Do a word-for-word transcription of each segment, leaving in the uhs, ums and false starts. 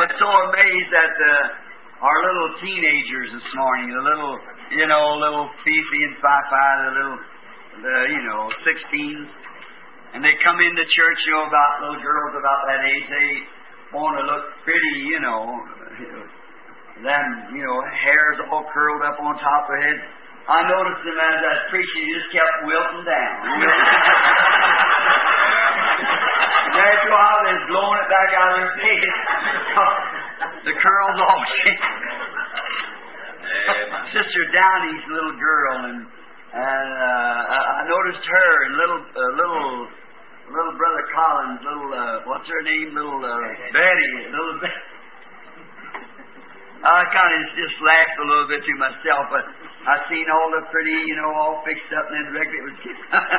was so amazed at the, our little teenagers this morning, the little, you know, little Fifi and Fi-Fi, the little, the, you know, sixteens. And they come into church, you know, about little girls about that age. They want to look pretty, you know. Them, you know, hairs all curled up on top of their head. I noticed them as I was preaching, he just kept wilting down. After a while, they're blowing it back out of their face. The curls all Sister Downey's little girl, and and uh, I noticed her, and little uh, little little brother Collins, little uh, what's her name, little uh, Betty, little Betty. I kind of just laughed a little bit to myself, but I seen all the pretty, you know, all fixed up, and then directly it was kids.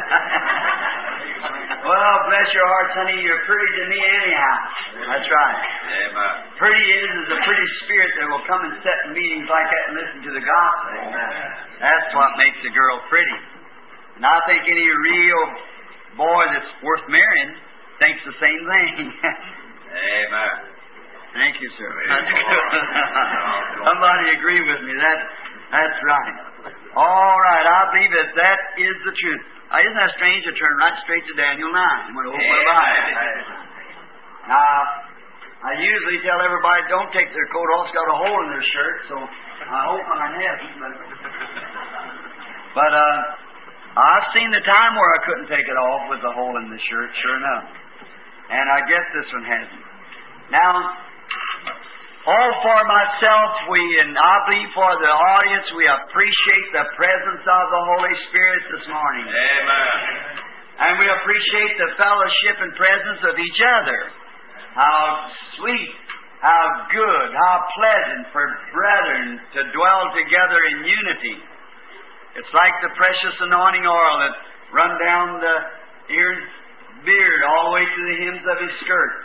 Well, bless your hearts, honey, you're pretty to me anyhow. That's right. Amen. Pretty is is a pretty spirit that will come and sit in meetings like that and listen to the gospel. Amen. That's what makes a girl pretty. And I think any real boy that's worth marrying thinks the same thing. Amen. Thank you, sir. That's good. Somebody agree with me. That, that's right. All right. I believe that that is the truth. Now, isn't that strange to turn right straight to Daniel nine? When open the Bible. Now, I usually tell everybody don't take their coat off. It's got a hole in their shirt, so I hope mine hasn't. But, but uh, I've seen the time where I couldn't take it off with the hole in the shirt, sure enough. And I guess this one hasn't. Now, all for myself, we, and I believe for the audience, we appreciate the presence of the Holy Spirit this morning. Amen. And we appreciate the fellowship and presence of each other. How sweet, how good, how pleasant for brethren to dwell together in unity. It's like the precious anointing oil that run down the ear beard all the way to the hems of his skirt.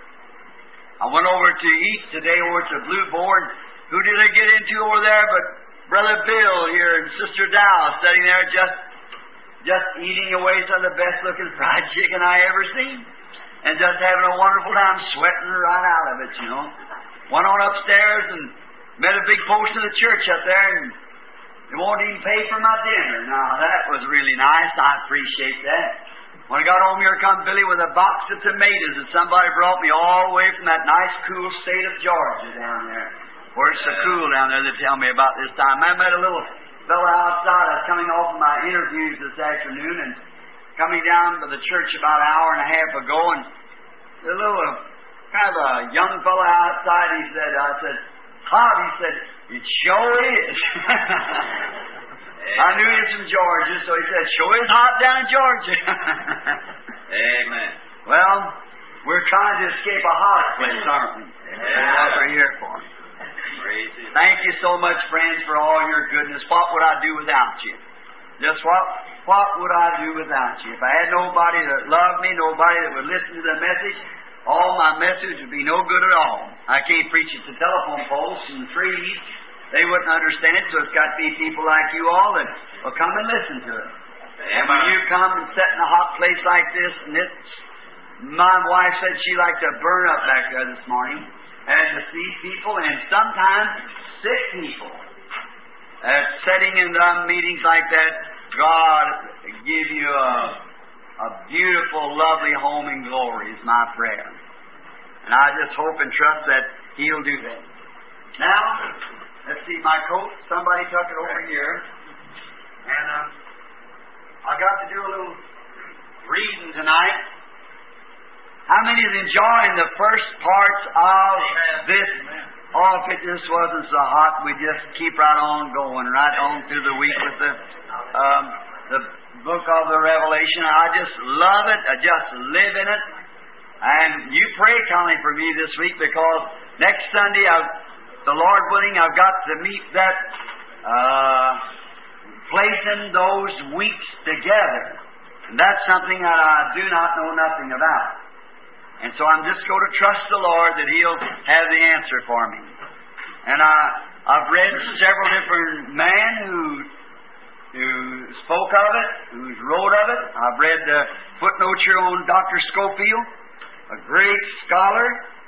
I went over to eat today over to Blue Board. Who did I get into over there but Brother Bill here and Sister Dow sitting there just just eating away some of the best looking fried chicken I ever seen. And just having a wonderful time, sweating right out of it, you know. Went on upstairs and met a big post of the church up there, and they won't even pay for my dinner. Now, that was really nice. I appreciate that. When I got home here, come Billy with a box of tomatoes that somebody brought me all the way from that nice, cool state of Georgia down there, where it's so cool down there. They tell me about this time. I met a little fellow outside. I was coming off of my interviews this afternoon and coming down to the church about an hour and a half ago, and a little uh, kind of a young fellow outside. He said, "I said, hot." He said, "It sure is." I knew he was from Georgia, so he said, "Sure is hot down in Georgia." Amen. Well, we're trying to escape a hot place, aren't we? That's what we're here for. Thank you so much, friends, for all your goodness. What would I do without you? Just what what would I do without you? If I had nobody that loved me, nobody that would listen to the message, all my message would be no good at all. I can't preach it to telephone poles and trees. They wouldn't understand it, so it's got to be people like you all that will come and listen to it. And when you come and sit in a hot place like this, and it's, my wife said she liked to burn up back there this morning, and to see people, and sometimes sick people, uh, sitting in um, meetings like that, God give you a, a beautiful, lovely home in glory is my prayer. And I just hope and trust that He'll do that. Now, let's see my coat. Somebody tuck it over here. And um, I got to do a little reading tonight. How many is enjoying the first parts of this? Oh, if it just wasn't so hot, we just keep right on going, right on through the week with the um, the book of the Revelation. I just love it. I just live in it. And you pray, Connie, for me this week, because next Sunday, I've, the Lord willing, I've got to meet that uh, placing those weeks together. And that's something that I do not know nothing about. And so I'm just going to trust the Lord that He'll have the answer for me. And I, I've read several different men who who spoke of it, who wrote of it. I've read the footnotes here on Doctor Scofield, a great scholar.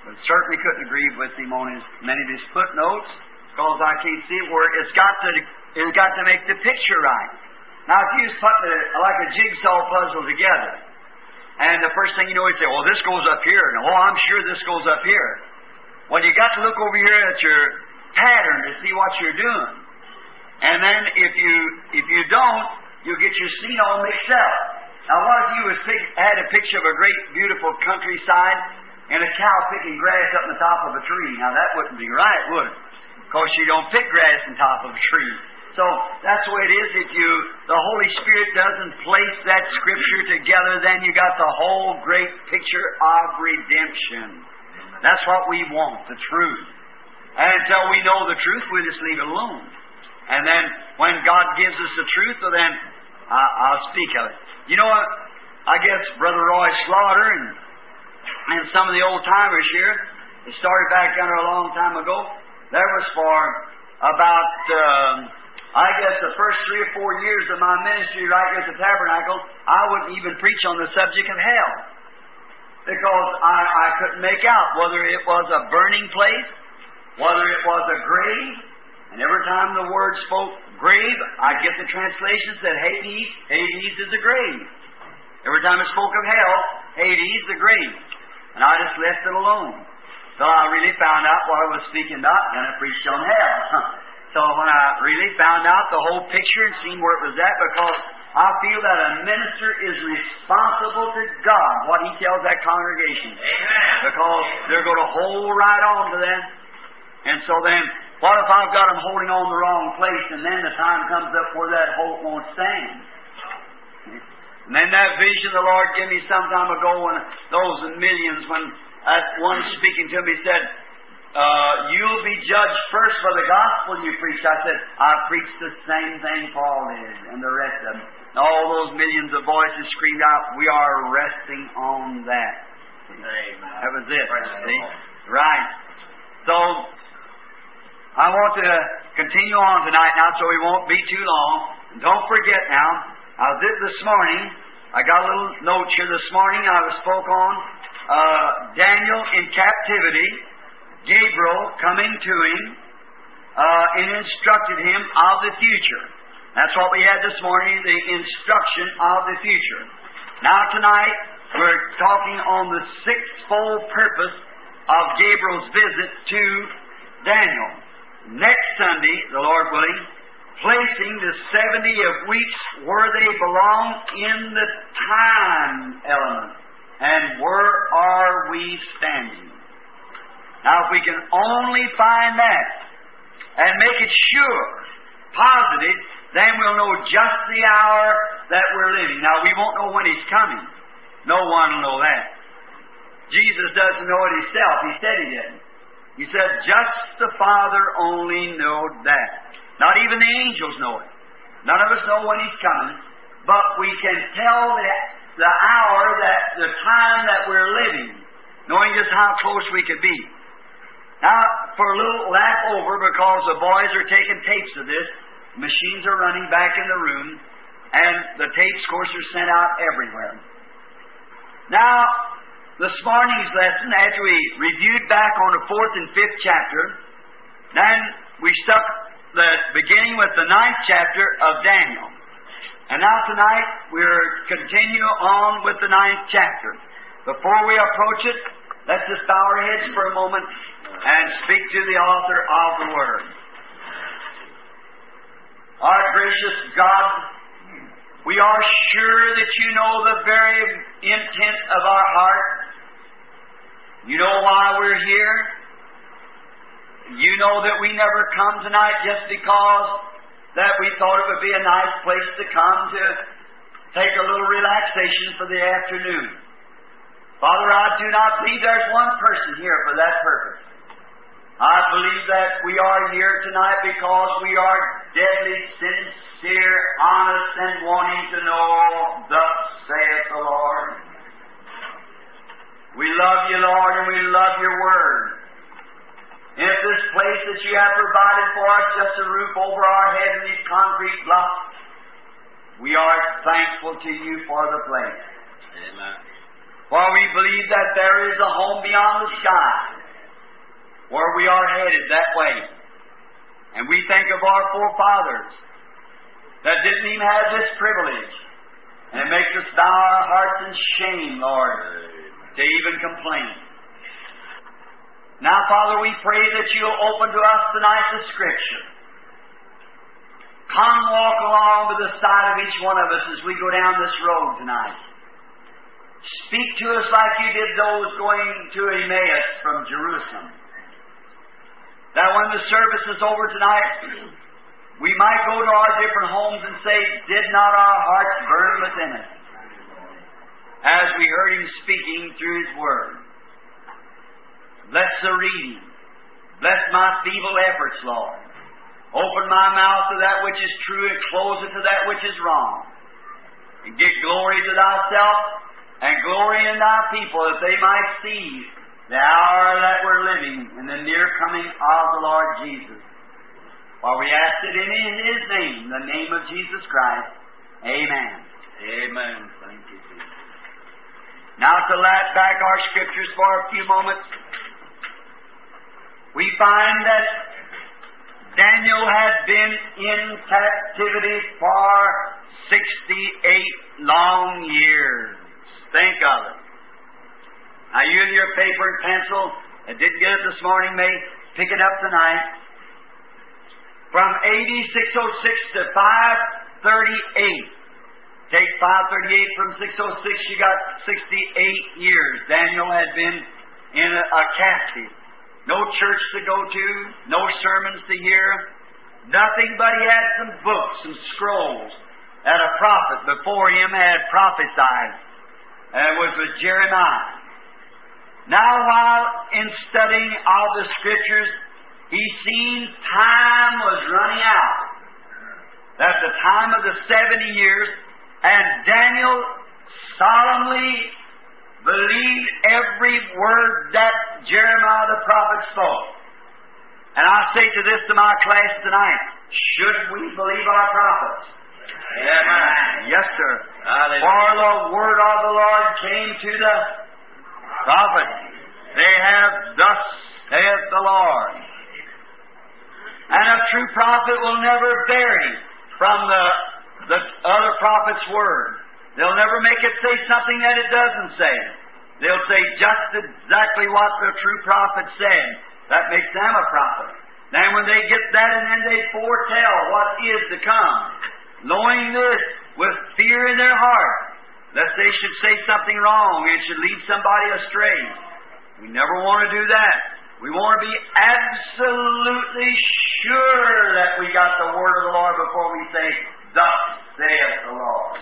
But certainly couldn't agree with him on his many of his footnotes, because I can't see where it's got to it's got to make the picture right. Now, if you just put the, like a jigsaw puzzle together, and the first thing you know, you say, "Well, this goes up here," and "Oh, I'm sure this goes up here." Well, you got to look over here at your pattern to see what you're doing, and then if you if you don't, you'll get your scene all mixed up. Now, what if you was pick, had a picture of a great, beautiful countryside and a cow picking grass up on the top of a tree? Now, that wouldn't be right, would it? Because you don't pick grass on top of a tree. So that's the way it is. If you, the Holy Spirit doesn't place that Scripture together, then you got the whole great picture of redemption. That's what we want, the truth. And until we know the truth, we just leave it alone. And then when God gives us the truth, well, then I, I'll speak of it. You know what? I guess Brother Roy Slaughter and and some of the old-timers here, it started back under a long time ago. There was for about, um, I guess, the first three or four years of my ministry right here at the Tabernacle, I wouldn't even preach on the subject of hell. Because I, I couldn't make out whether it was a burning place, whether it was a grave. And every time the word spoke grave, I'd get the translation that Hades, Hades is a grave. Every time it spoke of hell, Hades, the grave. And I just left it alone. So I really found out what I was speaking about, and I preached on hell. So when I really found out the whole picture and seen where it was at, because I feel that a minister is responsible to God, what he tells that congregation. Amen. Because they're going to hold right on to that. And so then, what if I've got them holding on the wrong place, and then the time comes up where that hope won't stand? And then that vision the Lord gave me some time ago, when those millions, when that one speaking to me said, uh, "You'll be judged first for the gospel you preach." I said, "I preached the same thing Paul did, and the rest of them." And all those millions of voices screamed out, "We are resting on that." Amen. That was it. See? Right. So I want to continue on tonight now, so we won't be too long. And don't forget now, I was it this morning. I got a little note here this morning. I was spoke on uh, Daniel in captivity, Gabriel coming to him uh, and instructed him of the future. That's what we had this morning, the instruction of the future. Now tonight, we're talking on the sixfold purpose of Gabriel's visit to Daniel. Next Sunday, the Lord willing, placing the seventy of weeks where they belong in the time element. And where are we standing? Now, if we can only find that and make it sure, positive, then we'll know just the hour that we're living. Now, we won't know when He's coming. No one will know that. Jesus doesn't know it Himself. He said He didn't. He said, just the Father only knowed that. Not even the angels know it. None of us know when He's coming, but we can tell the, the hour, that the time that we're living, knowing just how close we could be. Now, for a little laugh over, because the boys are taking tapes of this, machines are running back in the room, and the tapes, of course, are sent out everywhere. Now, this morning's lesson, after we reviewed back on the fourth and fifth chapter, then we stuck the beginning with the ninth chapter of Daniel. And now tonight, we're continue on with the ninth chapter. Before we approach it, let's just bow our heads for a moment and speak to the author of the Word. Our gracious God, we are sure that You know the very intent of our heart. You know why we're here. You know that we never come tonight just because that we thought it would be a nice place to come to take a little relaxation for the afternoon. Father, I do not believe there's one person here for that purpose. I believe that we are here tonight because we are deadly sincere, honest, and wanting to know, thus saith the Lord. We love You, Lord, and we love Your Word. And if this place that You have provided for us, just a roof over our head and these concrete blocks, we are thankful to You for the place. Amen. For we believe that there is a home beyond the sky. where we are headed that way. And we think of our forefathers that didn't even have this privilege. And it makes us bow our hearts in shame, Lord, to even complain. Now, Father, we pray that You'll open to us tonight the Scripture. Come walk along by the side of each one of us as we go down this road tonight. Speak to us like You did those going to Emmaus from Jerusalem. That when the service is over tonight, we might go to our different homes and say, did not our hearts burn within us as we heard Him speaking through His Word? Bless the reading. Bless my feeble efforts, Lord. Open my mouth to that which is true and close it to that which is wrong. And give glory to Thyself and glory in Thy people, that they might see the hour that we're living in the near coming of the Lord Jesus. For we ask it in His name, the name of Jesus Christ. Amen. Amen. Thank you, Jesus. Now to lay back our Scriptures for a few moments, we find that Daniel had been in captivity for sixty-eight long years. Think of it. Now, you in your paper and pencil that didn't get it this morning may pick it up tonight. From A D six oh six to five thirty-eight. Take five thirty-eight from six oh six, you got sixty-eight years. Daniel had been in a, a captive. No church to go to, no sermons to hear, nothing but he had some books, some scrolls that a prophet before him had prophesied. And it was with Jeremiah. Now, while in studying all the Scriptures, he seen time was running out. That's the time of the seventy years, and Daniel solemnly believed every word that Jeremiah the prophet spoke. And I say to this to my class tonight, should we believe our prophets? Amen. Yes, sir. Hallelujah. For the word of the Lord came to the prophet. They have thus saith the Lord. And a true prophet will never vary from the, the other prophet's word. They'll never make it say something that it doesn't say. They'll say just exactly what the true prophet said. That makes them a prophet. Then when they get that, and then they foretell what is to come, knowing this with fear in their heart, lest they should say something wrong and should lead somebody astray. We never want to do that. We want to be absolutely sure that we got the word of the Lord before we say, thus saith the Lord.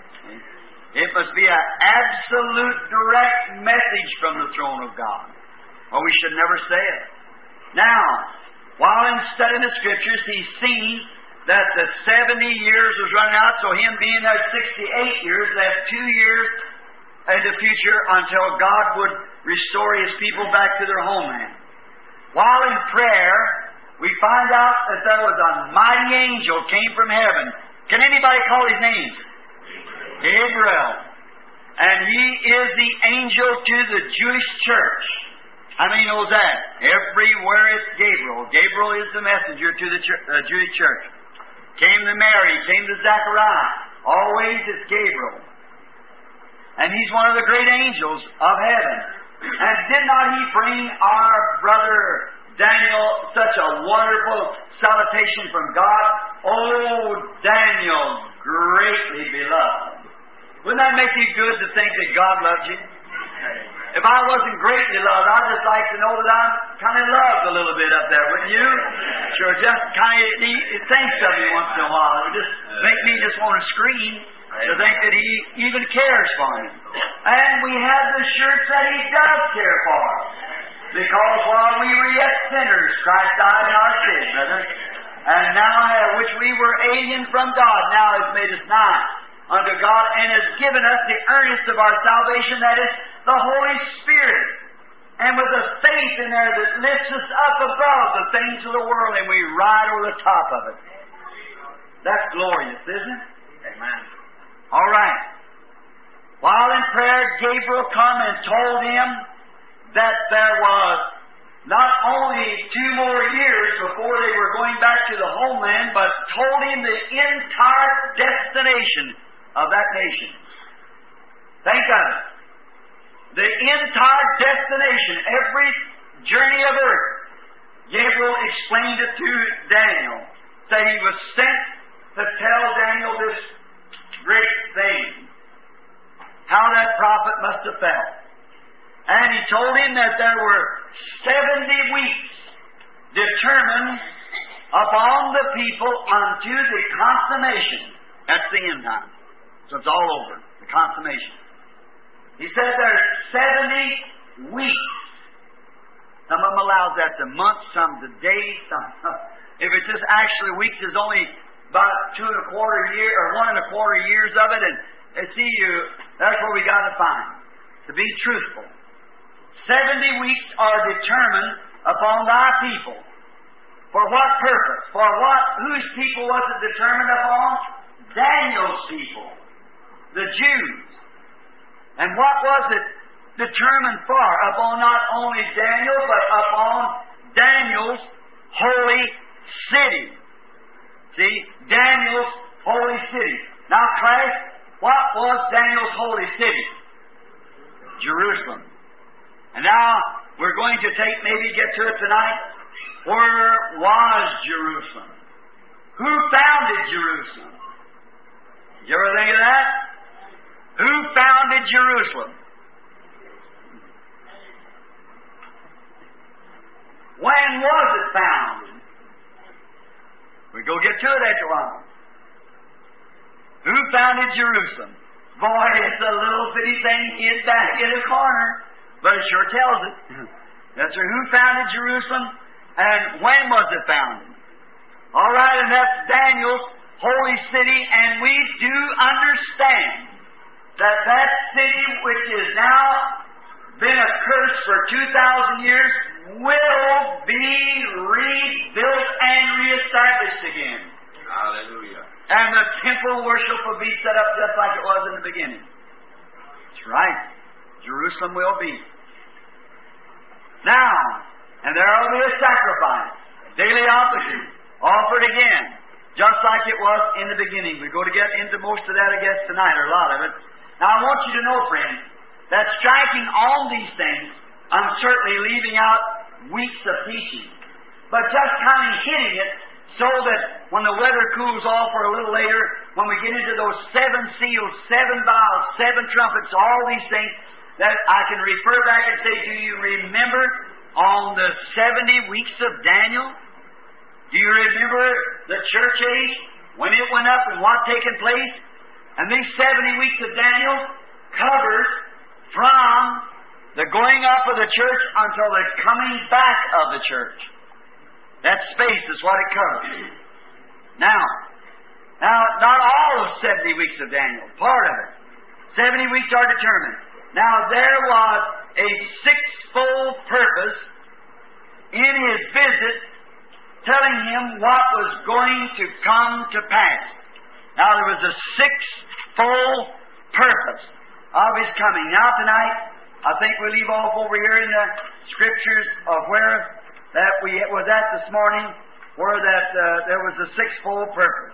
It must be an absolute direct message from the throne of God, or we should never say it. Now, while in studying the Scriptures, he's seen that the seventy years was running out, so him being there sixty-eight years, left two years in the future until God would restore His people back to their homeland. While in prayer, we find out that there was a mighty angel came from heaven. Can anybody call his name? Gabriel. And he is the angel to the Jewish church. How many knows that? Everywhere it's Gabriel. Gabriel is the messenger to the ch- uh, Jewish church. Came to Mary, came to Zechariah. Always it's Gabriel. And he's one of the great angels of heaven. And did not he bring our brother Daniel such a wonderful salutation from God? Oh, Daniel, greatly beloved. Wouldn't that make you good to think that God loves you? If I wasn't greatly loved, I'd just like to know that I'm kind of loved a little bit up there, wouldn't you? Sure, just kind of he thinks of me once in a while. It would just make me just want to scream to think that He even cares for me. And we have the assurance that He does care for us. Because while we were yet sinners, Christ died in our sins, brother. And now, which we were alien from God, now has made us nigh unto God, and has given us the earnest of our salvation, that is, the Holy Spirit. And with a faith in there that lifts us up above the things of the world, and we ride over the top of it. That's glorious, isn't it? Amen. All right. While in prayer, Gabriel come and told him that there was not only two more years before they were going back to the homeland, but told him the entire destination of that nation. Think of it. The entire destination, every journey of earth. Gabriel explained it to Daniel, that he was sent to tell Daniel this great thing, how that prophet must have felt. And he told him that there were seventy weeks determined upon the people unto the consummation. That's the end time. So it's all over, the consummation. He said there's seventy weeks. Some of them allows that to months, some to days, some. If it's just actually weeks, there's only about two and a quarter year or one and a quarter years of it, and, and see you. That's where we got to find to be truthful. Seventy weeks are determined upon thy people. For what purpose? For what? Whose people was it determined upon? Daniel's people, the Jews. And what was it determined for? Upon not only Daniel, but upon Daniel's holy city. See? Daniel's holy city. Now, class, what was Daniel's holy city? Jerusalem. And now, we're going to take, maybe get to it tonight. Where was Jerusalem? Who founded Jerusalem? Did you ever think of that? Who founded Jerusalem? When was it founded? We go get to it after a while. Who founded Jerusalem? Boy, it's a little bitty thing hid back in a corner, but it sure tells it. That's who founded Jerusalem, and when was it founded? All right, and that's Daniel's holy city, and we do understand that that city, which has now been a curse for two thousand years, will be rebuilt and reestablished again. Hallelujah. And the temple worship will be set up just like it was in the beginning. That's right. Jerusalem will be. Now, and there will be a sacrifice, daily offering, offered again, just like it was in the beginning. We're going to get into most of that, I guess, tonight, or a lot of it. Now, I want you to know, friends, that striking on these things, I'm certainly leaving out weeks of teaching, but just kind of hitting it so that when the weather cools off or a little later, when we get into those seven seals, seven vials, seven trumpets, all these things, that I can refer back and say, do you remember on the seventy weeks of Daniel? Do you remember the church age, when it went up and what taken place? And these seventy weeks of Daniel covers from the going up of the church until the coming back of the church. That space is what it covers. Now, now, not all of seventy weeks of Daniel, part of it. seventy weeks are determined. Now, there was a sixfold purpose in his visit telling him what was going to come to pass. Now, there was a sixfold purpose of his coming. Now, tonight, I think we leave off over here in the Scriptures of where that we was at this morning, where that uh, there was a sixfold purpose.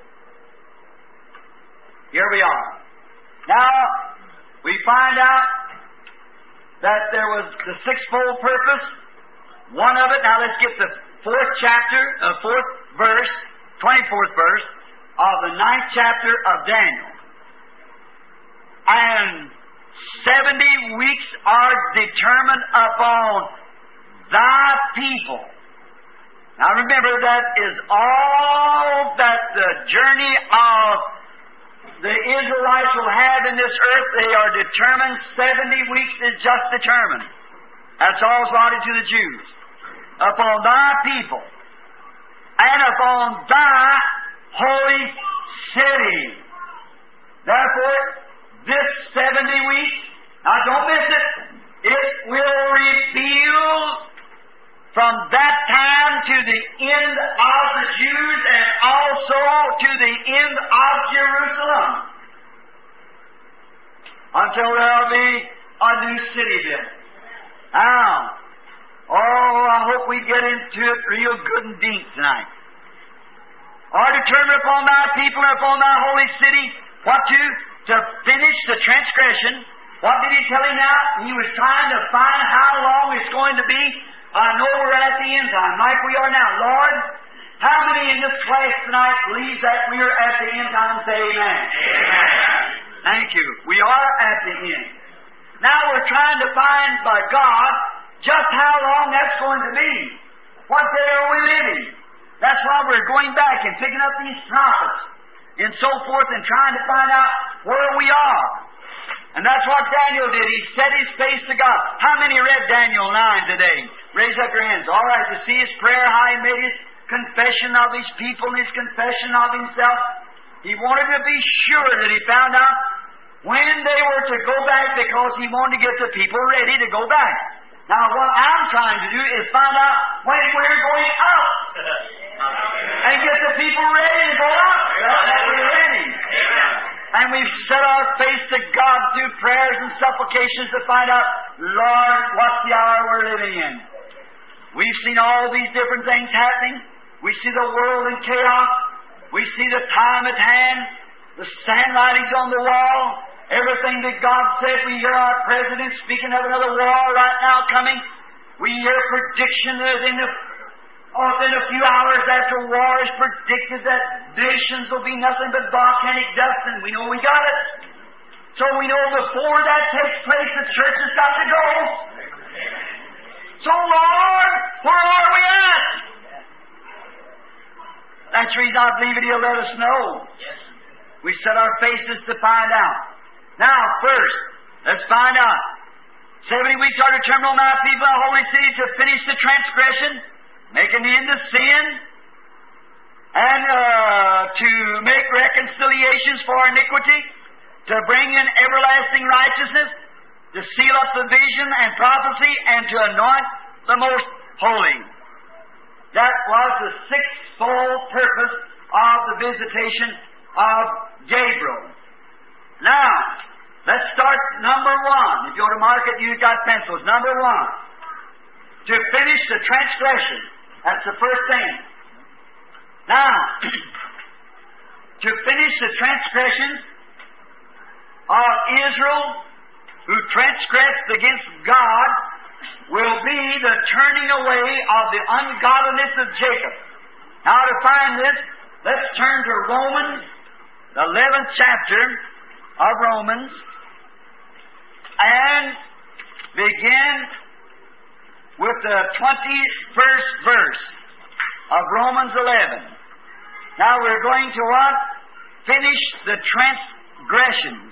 Here we are. Now, we find out that there was the sixfold purpose. One of it, now let's get the fourth chapter, uh, fourth verse, twenty-fourth verse of the ninth chapter of Daniel. And seventy weeks are determined upon thy people. Now remember, that is all that the journey of the Israelites will have in this earth. They are determined. seventy weeks is just determined. That's all allotted to the Jews. Upon thy people and upon thy holy city. Therefore, this seventy weeks, now don't miss it, it will reveal from that time to the end of the Jews and also to the end of Jerusalem, until there will be a new city built. Now, Oh, I hope we get into it real good and deep tonight. Are determined upon thy people and upon thy holy city, what to? To finish the transgression. What did he tell him now? He was trying to find how long it's going to be. I know we're at the end time, like we are now. Lord, how many in this class tonight believes that we are at the end time? Say amen. Amen. Thank you. We are at the end. Now we're trying to find by God just how long that's going to be. What day are we living? That's why we're going back and picking up these prophets and so forth and trying to find out where we are. And that's what Daniel did. He set his face to God. How many read Daniel nine today? Raise up your hands. All right, to see his prayer, how he made his confession of his people and his confession of himself. He wanted to be sure that he found out when they were to go back, because he wanted to get the people ready to go back. Now, what I'm trying to do is find out when we're going out and get the people ready to go out. That we're ready. And we've set our face to God through prayers and supplications to find out, Lord, what's the hour we're living in? We've seen all these different things happening. We see the world in chaos. We see the time at hand, the handwritings on the wall, everything that God said. We hear our president speaking of another war right now coming. We hear prediction that in the Oh, in a few hours after war is predicted that nations will be nothing but volcanic dust, and we know we got it. So we know before that takes place, the church has got to go. So, Lord, where are we at? That's the reason I believe it, He'll let us know. We set our faces to find out. Now, first, let's find out. Seventy weeks are determined on thy people, thy holy city, to finish the transgression, make an end of sin, and uh, to make reconciliations for iniquity, to bring in everlasting righteousness, to seal up the vision and prophecy, and to anoint the most holy. That was the sixfold purpose of the visitation of Gabriel. Now, let's start number one. If you want to mark it, you've got pencils. Number one, to finish the transgression. That's the first thing. Now, to finish the transgressions of Israel, who transgressed against God, will be the turning away of the ungodliness of Jacob. Now, to find this, let's turn to Romans, the eleventh chapter of Romans, and begin with the twenty-first verse of Romans eleven. Now we're going to what? Finish the transgressions.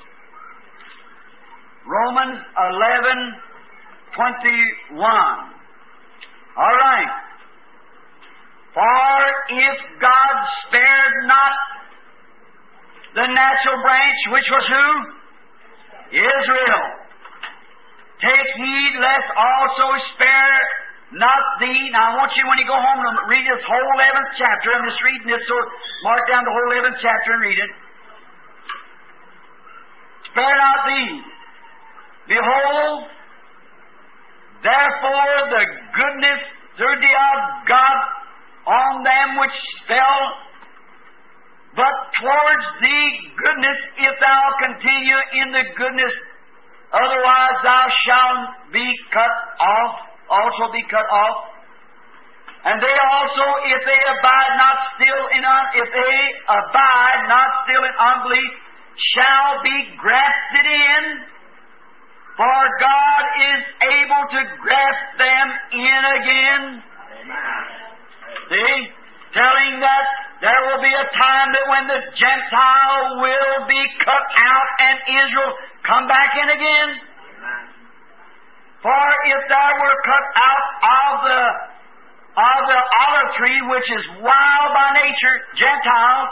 Romans eleven twenty-one. All right. For if God spared not the natural branch, which was who? Israel. Take heed lest also spare not thee. Now I want you, when you go home, to read this whole eleventh chapter. I'm just reading this, so mark down the whole eleventh chapter and read it. Spare not thee. Behold, therefore the goodness through thee of God on them which fell, but towards thee goodness, if thou continue in the goodness, otherwise thou shalt be cut off, also be cut off. And they also, if they abide not still in un- if they abide not still in unbelief, shall be grafted in, for God is able to graft them in again. Amen. See? Telling that there will be a time that when the Gentile will be cut out and Israel come back in again. Amen. For if thou were cut out of the of the olive tree, which is wild by nature, Gentiles,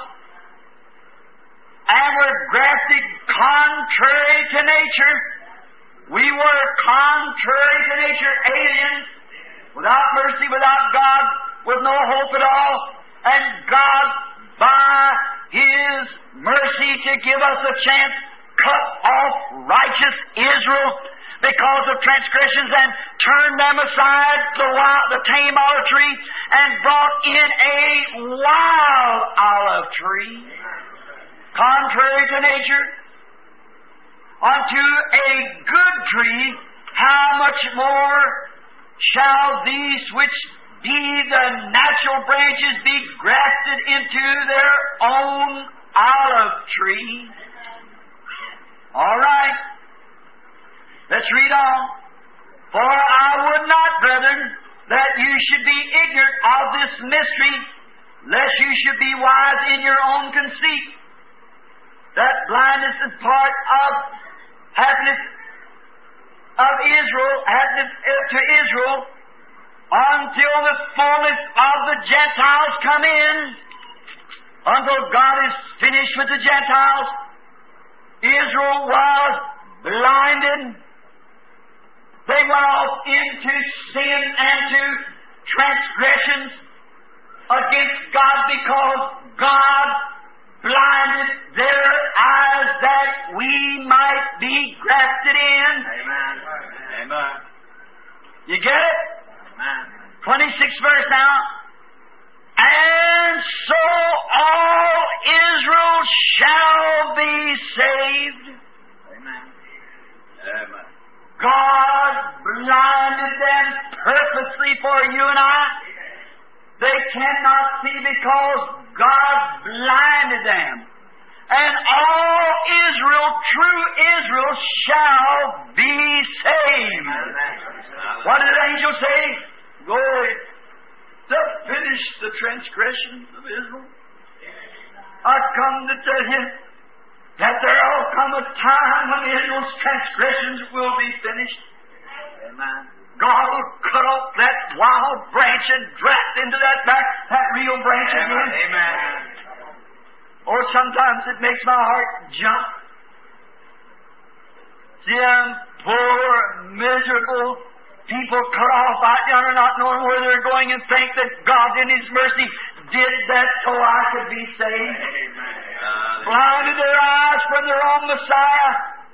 and were grafted contrary to nature, we were contrary to nature, aliens, without mercy, without God, with no hope at all, and God, by His mercy to give us a chance, cut off righteous Israel, because of transgressions, and turned them aside the, wild, the tame olive tree, and brought in a wild olive tree, contrary to nature, unto a good tree, how much more shall these which be the natural branches be grafted into their own olive tree? All right. Let's read on. For I would not, brethren, that you should be ignorant of this mystery, lest you should be wise in your own conceit, that blindness is part of happiness of Israel, happiness to Israel, until the fullness of the Gentiles come in, until God is finished with the Gentiles. Israel was blinded. They went off into sin and to transgressions against God because God blinded their eyes that we might be grafted in. Amen. Amen. You get it? Amen. twenty-sixth verse now. And so all Israel shall be saved. Amen. Amen. God blinded them purposely for you and I. They cannot see because God blinded them. And all Israel, true Israel, shall be saved. What did the angel say? Go to finish the transgressions of Israel. I come to tell you that there will come a time when Israel's transgressions will be finished. Amen. God will cut off that wild branch and draft into that back, that real branch again. Amen. Or sometimes it makes my heart jump. See them poor, miserable people cut off out yonder, not knowing where they're going, and think that God in His mercy did that so I could be saved. Amen. Blinded their eyes from their own Messiah.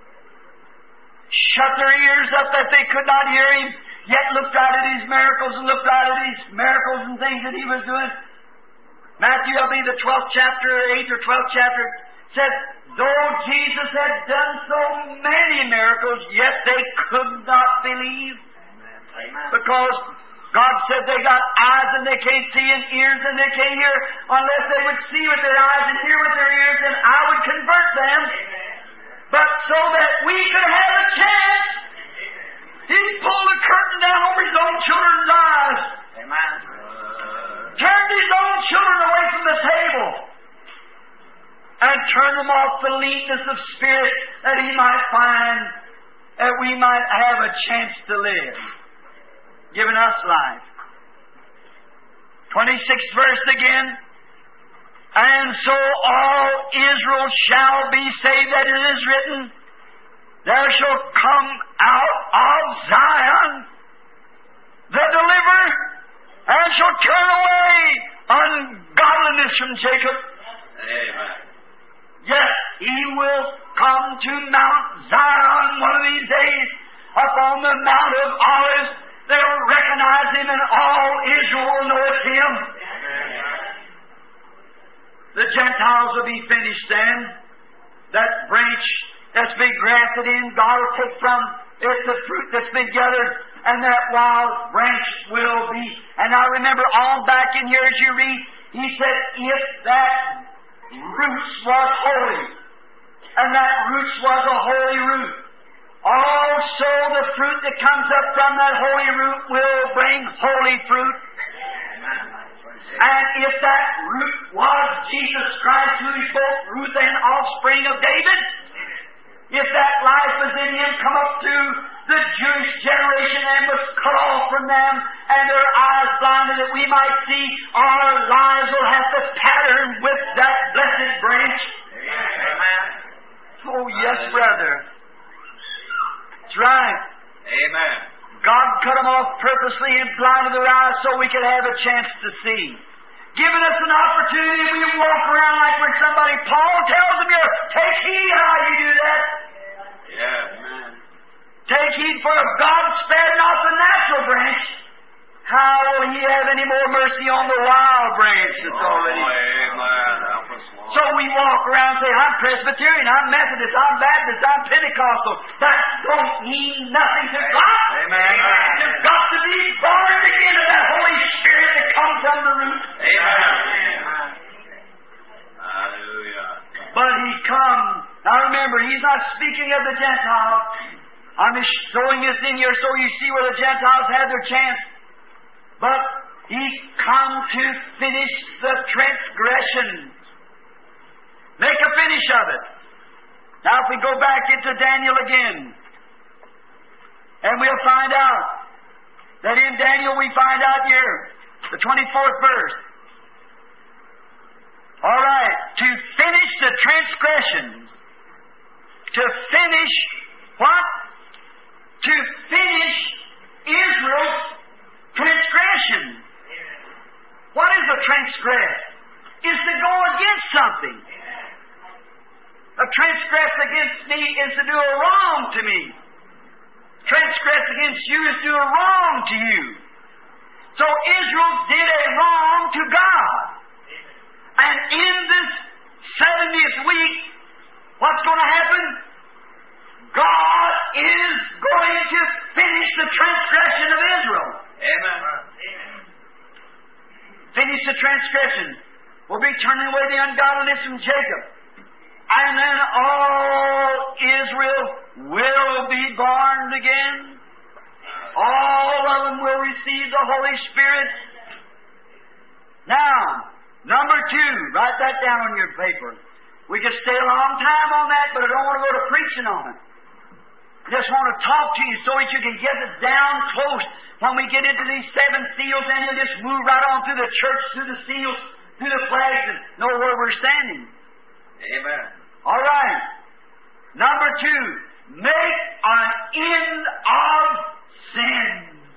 Shut their ears up that they could not hear Him, yet looked out at His miracles and looked out at His miracles and things that He was doing. Matthew, I believe the twelfth chapter, eighth or twelfth chapter, said, though Jesus had done so many miracles, yet they could not believe. Amen. Because God said they got eyes and they can't see, and ears and they can't hear, unless they would see with their eyes and hear with their ears, and I would convert them. But so that we could have a chance, He pulled the curtain down over His own children's eyes. Amen. Turned His own children away from the table, and turned them off the leanness of spirit, that He might find that we might have a chance to live, giving us life. twenty-sixth verse again. And so all Israel shall be saved, that it is written, there shall come out of Zion the deliverer, and shall turn away ungodliness from Jacob. Amen. Yes, He will come to Mount Zion one of these days, up on the Mount of Olives. They'll recognize Him, and all Israel will know it's Him. The Gentiles will be finished then. That branch that's been grafted in, God will take from it the fruit that's been gathered, and that wild branch will be. And I remember on back in here as you read, He said, if that roots was holy, and that roots was a holy root, also the fruit that comes up from that holy root will bring holy fruit. And if that root was Jesus Christ, who is both root and offspring of David, if that life was in Him, come up to the Jewish generation and was cut off from them, and their eyes blinded, that we might see our lives will have to pattern with that blessed branch. Amen. Oh, yes, brother. That's right. Amen. God cut them off purposely and blinded their eyes so we could have a chance to see. Giving us an opportunity, we walk around like when somebody, Paul tells them, you take heed how you do that. Yeah. Amen. Take heed for if God spared not the natural branch, how will He have any more mercy on the wild branch that's already? Amen. Help us, Lord. So we walk around and say, I'm Presbyterian, I'm Methodist, I'm Baptist, I'm Pentecostal. That don't mean nothing to God. Amen. You've got to be born again of that Holy Spirit that comes from the root. Amen. Hallelujah. But He comes. Now remember, He's not speaking of the Gentiles. I'm just throwing this in here so you see where the Gentiles had their chance. But He come to finish the transgression. Make a finish of it. Now if we go back into Daniel again, and we'll find out that in Daniel we find out here, the twenty-fourth verse. All right, to finish the transgressions. To finish what? To finish Israel's transgression. What is a transgress? Is to go against something. A transgress against me is to do a wrong to me. Transgress against you is to do a wrong to you. So Israel did a wrong to God. And in this seventieth week, what's going to happen? God is going to finish the transgression of Israel. Amen. Finish the transgression. We'll be turning away the ungodliness from Jacob. And then all Israel will be born again. All of them will receive the Holy Spirit. Now, number two, write that down on your paper. We could stay a long time on that, but I don't want to go to preaching on it. I just want to talk to you so that you can get it down close. When we get into these seven seals, then you'll just move right on through the church, through the seals, through the flags, and know where we're standing. Amen. All right. Number two, make an end of sin.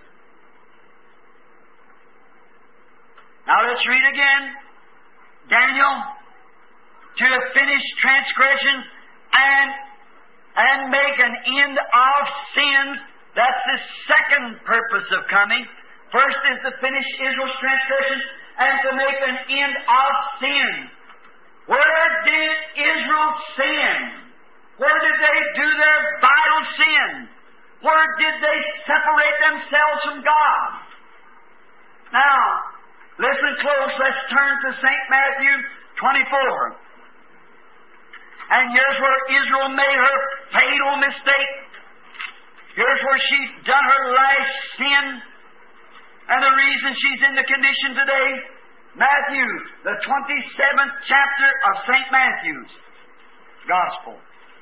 Now let's read again. Daniel, to finish transgression and and make an end of sins. That's the second purpose of coming. First is to finish Israel's transgression and to make an end of sin. Where did Israel sin? Where did they do their vital sin? Where did they separate themselves from God? Now, listen close. Let's turn to Saint Matthew twenty-four. And here's where Israel made her fatal mistake. Here's where she done her last sin. And the reason she's in the condition today. Matthew, the twenty-seventh chapter of Saint Matthew's Gospel.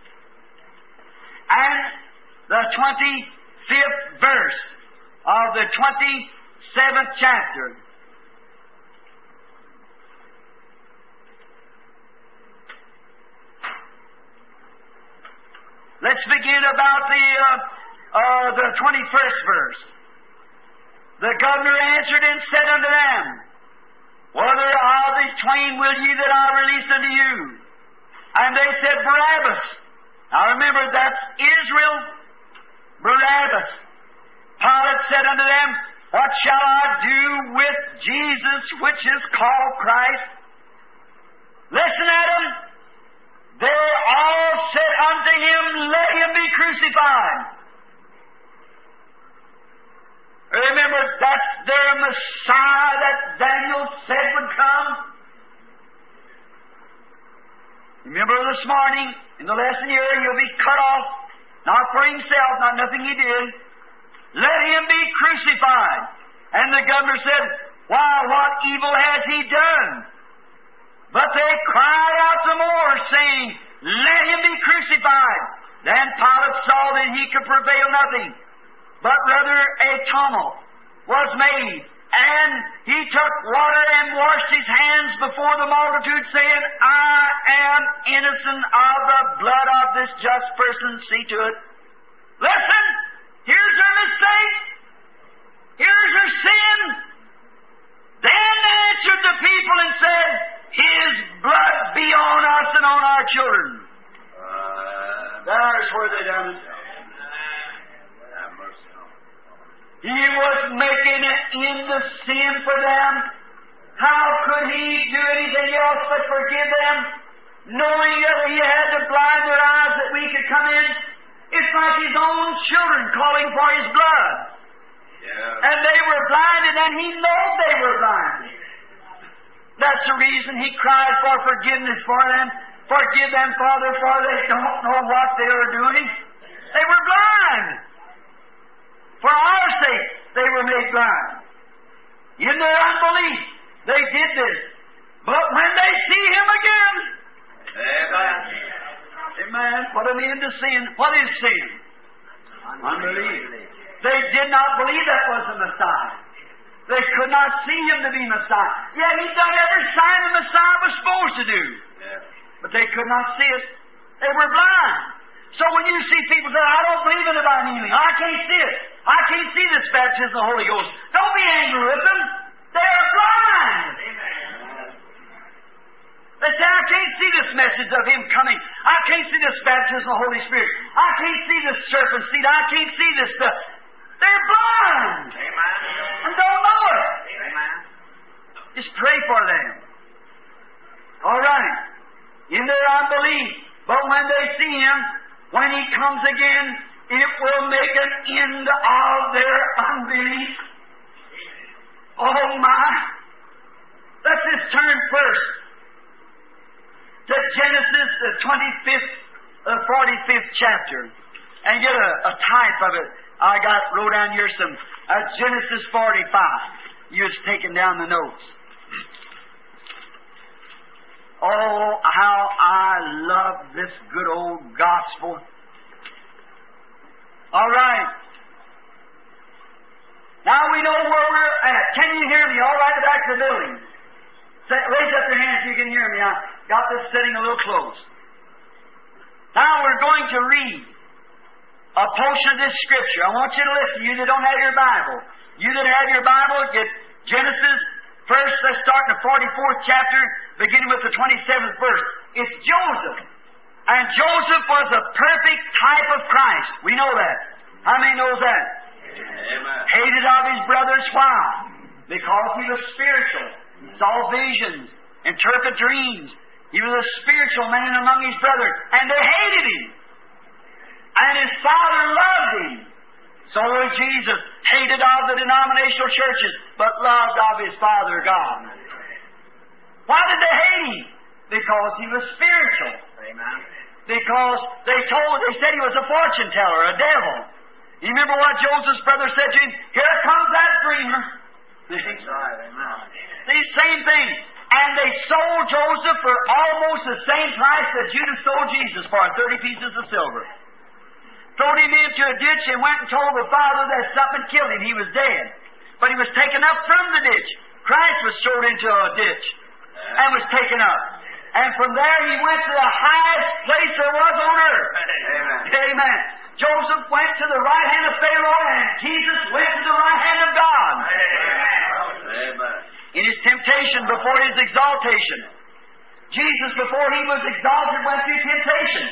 And the twenty-fifth verse of the twenty-seventh chapter. Let's begin about the uh, uh, the twenty-first verse. The governor answered and said unto them, Whether of these twain will ye that I release unto you? And they said, Barabbas. Now remember, that's Israel. Barabbas. Pilate said unto them, What shall I do with Jesus, which is called Christ? Listen at him. They all said unto him, Let him be crucified. Remember, that's their Messiah that Daniel said would come. Remember this morning, in the lesson here, he'll be cut off, not for himself, not nothing he did. Let him be crucified. And the governor said, Why, what evil has he done? But they cried out the more, saying, Let him be crucified. Then Pilate saw that he could prevail nothing, but rather a tumult was made. And he took water and washed his hands before the multitude, saying, I am innocent of the blood of this just person. See to it. Listen, here's her mistake. Here's her sin. Then answered the people and said, His blood be on us and on our children. Uh, There's where they done it. He was making an end to sin for them. How could He do anything else but forgive them? Knowing that He had to blind their eyes that we could come in. It's like His own children calling for His blood. Yeah. And they were blinded, and He knew they were blinded. That's the reason He cried for forgiveness for them. Forgive them, Father, for they don't know what they are doing. They were blind. For our sake, they were made blind. In their unbelief, they did this. But when they see Him again, Amen. Amen. Put them into sin. What is sin? Unbelief. They did not believe that was the Messiah. They could not see Him to be Messiah. Yet He done every sign the Messiah was supposed to do. Yeah. But they could not see it. They were blind. So when you see people say, I don't believe in divine healing, I can't see it. I can't see this baptism of the Holy Ghost. Don't be angry with them. They are blind. They say, I can't see this message of Him coming. I can't see this baptism of the Holy Spirit. I can't see this serpent seed. I can't see this stuff. They're blind. Amen. And don't know it. Amen. Just pray for them. All right. In their unbelief. But when they see Him, when He comes again, it will make an end of their unbelief. Oh my. Let's just turn first to Genesis, the twenty-fifth, uh, forty-fifth chapter, and get a, a type of it. I got wrote down here some uh, Genesis forty-five. You was taking down the notes. Oh, how I love this good old gospel. All right. Now we know where we're at. Can you hear me? All right, at the back of the building. Say, raise up your hands if you can hear me. I got this sitting a little close. Now we're going to read a portion of this Scripture. I want you to listen. You that don't have your Bible. You that have your Bible, get Genesis. First, let's start in the forty-fourth chapter, beginning with the twenty-seventh verse. It's Joseph. And Joseph was a perfect type of Christ. We know that. How many knows that? Amen. Hated of his brothers. Why? Because he was spiritual. He saw visions, interpret dreams. He was a spiritual man among his brothers. And they hated him. And his father loved him. So was Jesus, hated of the denominational churches, but loved of his Father God. Why did they hate him? Because he was spiritual. Amen. Because they told, they said he was a fortune teller, a devil. You remember what Joseph's brother said to him? Here comes that dreamer. That's right. Amen. These same things. And they sold Joseph for almost the same price that Judas sold Jesus for, thirty pieces of silver. Thrown him into a ditch and went and told the father that something killed him. He was dead. But he was taken up from the ditch. Christ was thrown into a ditch and was taken up. And from there he went to the highest place there was on earth. Amen. Amen. Joseph went to the right hand of Pharaoh, and Jesus went to the right hand of God. Amen. In his temptation before his exaltation. Jesus, before he was exalted, went through temptation.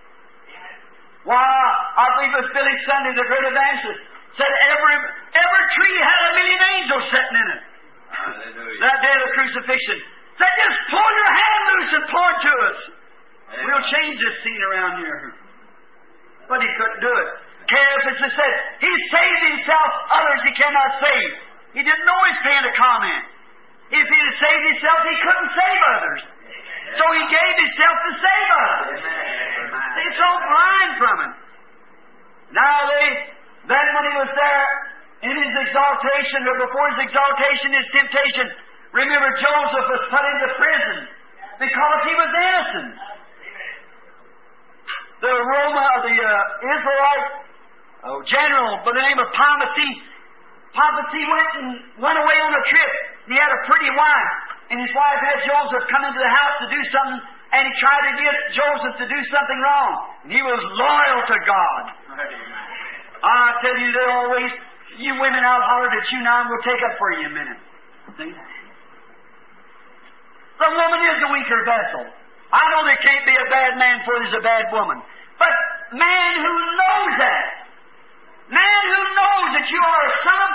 Why, I believe it was Billy Sunday, the great evangelist, said every every tree had a million angels sitting in it. Hallelujah. That day of the crucifixion. Said, just pull your hand loose and point to us. Amen. We'll change this scene around here. But he couldn't do it. Caiaphas said, he saved himself, others he cannot save. He didn't know he's paying a comment. If he had saved himself, he couldn't save others. So he gave himself to save others. They're so blind from it. Now they, then when he was there in his exaltation, or before his exaltation, his temptation, remember Joseph was put into prison because he was innocent. The Roma, the uh, Israelite oh, general by the name of Pompey, Pompey went and went away on a trip. He had a pretty wife, and his wife had Joseph come into the house to do something, and he tried to get Joseph to do something wrong. And he was loyal to God. I tell you, they always, you women out hollered at you now, and we'll take up for you in a minute. See? The woman is a weaker vessel. I know there can't be a bad man for there's a bad woman. But man who knows that, man who knows that you are a son of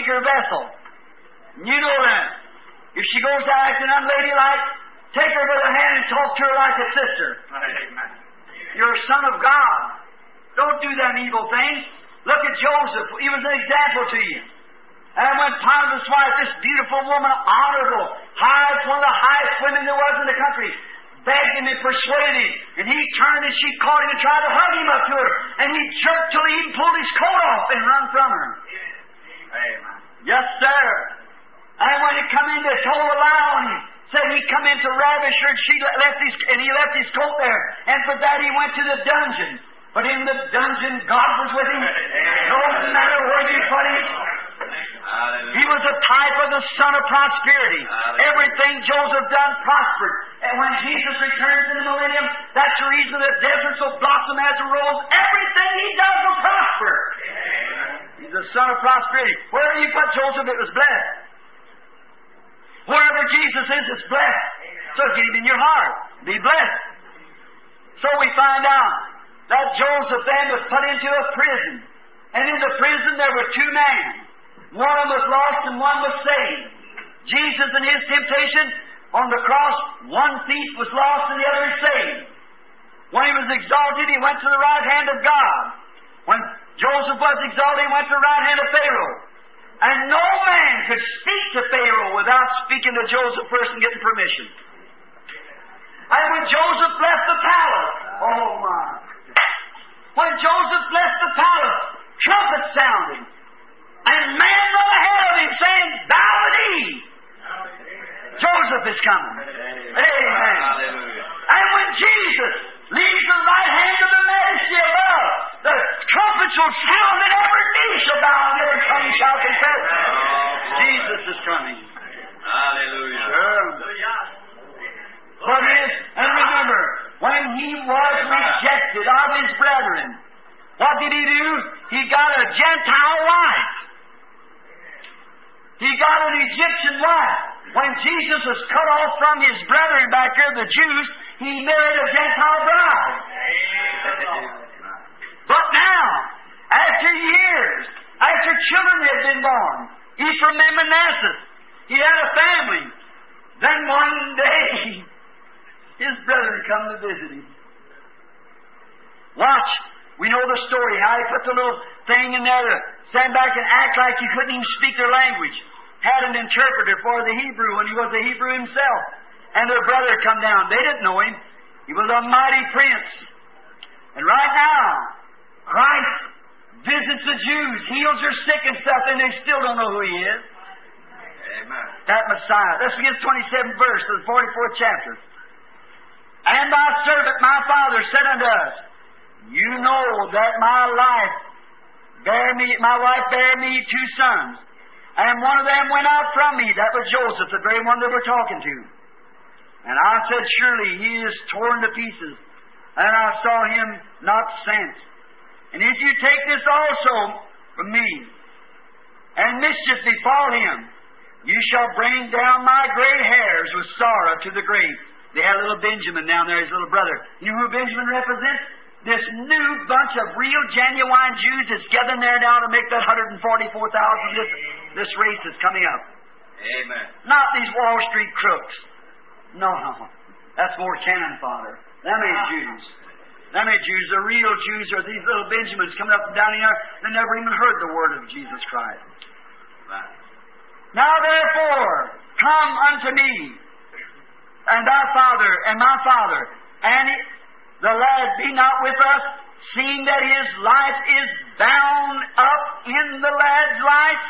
her vessel. You know that. If she goes to acting unladylike, take her by the hand and talk to her like a sister. Amen. You're a son of God. Don't do them evil things. Look at Joseph. He was an example to you. And when Potiphar's wife, this beautiful woman, honorable, highest, one of the highest women there was in the country, begged him and persuaded him. And he turned and she caught him and tried to hug him up to her. And he jerked till he even pulled his coat off and run from her. Amen. Yes, sir. And when he come in, they told a lie on him. Said he come in to ravish her, and she left his, and he left his coat there. And for that he went to the dungeon. But in the dungeon, God was with him. No matter where you put him. He was a type of the son of prosperity. Everything Joseph done prospered. And when Jesus returns in the millennium, that's the reason the deserts will blossom as a rose. Everything he does will prosper. He's the son of prosperity. Wherever you put Joseph, it was blessed. Wherever Jesus is, it's blessed. So get him in your heart. Be blessed. So we find out that Joseph then was put into a prison. And in the prison there were two men. One of them was lost and one was saved. Jesus in his temptation on the cross, one thief was lost and the other was saved. When he was exalted, he went to the right hand of God. When Joseph was exalted, he went to the right hand of Pharaoh. And no man could speak to Pharaoh without speaking to Joseph first and getting permission. And when Joseph left the palace, oh my. When Joseph left the palace, trumpets sounded. And man run ahead of him saying, "Bow the knee." Joseph is coming. Amen. And when Jesus leaves the right hand of the majesty above, the trumpets will sound and every knee shall bow and every tongue shall confess. Jesus is coming. Hallelujah. Sure. But his, and remember, when he was rejected of his brethren, what did he do? He got a Gentile wife. He got an Egyptian wife. When Jesus was cut off from his brethren back there, the Jews, he married a Gentile bride. But now, after years, after children had been born, Ephraim and Manasseh, he had a family. Then one day, his brethren come to visit him. Watch. We know the story, how he put the little thing in there to stand back and act like he couldn't even speak their language. Had an interpreter for the Hebrew when he was a Hebrew himself. And their brother come down. They didn't know him. He was a mighty prince. And right now, Christ visits the Jews, heals their sick and stuff, and they still don't know who he is. Amen. That Messiah. Let's begin the twenty-seventh verse of the forty-fourth chapter. And thy servant, my father, said unto us, You know that my life bare me, my wife bare me two sons. And one of them went out from me. That was Joseph, the very one that we're talking to. And I said, Surely he is torn to pieces, and I saw him not since. And if you take this also from me, and mischief befall him, you shall bring down my gray hairs with sorrow to the grave. They had a little Benjamin down there, his little brother. You know who Benjamin represents? This new bunch of real, genuine Jews that's gathering there now to make that one hundred forty-four thousand, this, this race that's coming up. Amen. Not these Wall Street crooks. No, no. That's more cannon fodder. Them ain't Jews. Them ain't Jews. The real Jews are these little Benjamins coming up and down here that never even heard the word of Jesus Christ. Right. Now therefore, come unto me, and thy father, and my father, and it, the lad be not with us, seeing that his life is bound up in the lad's life.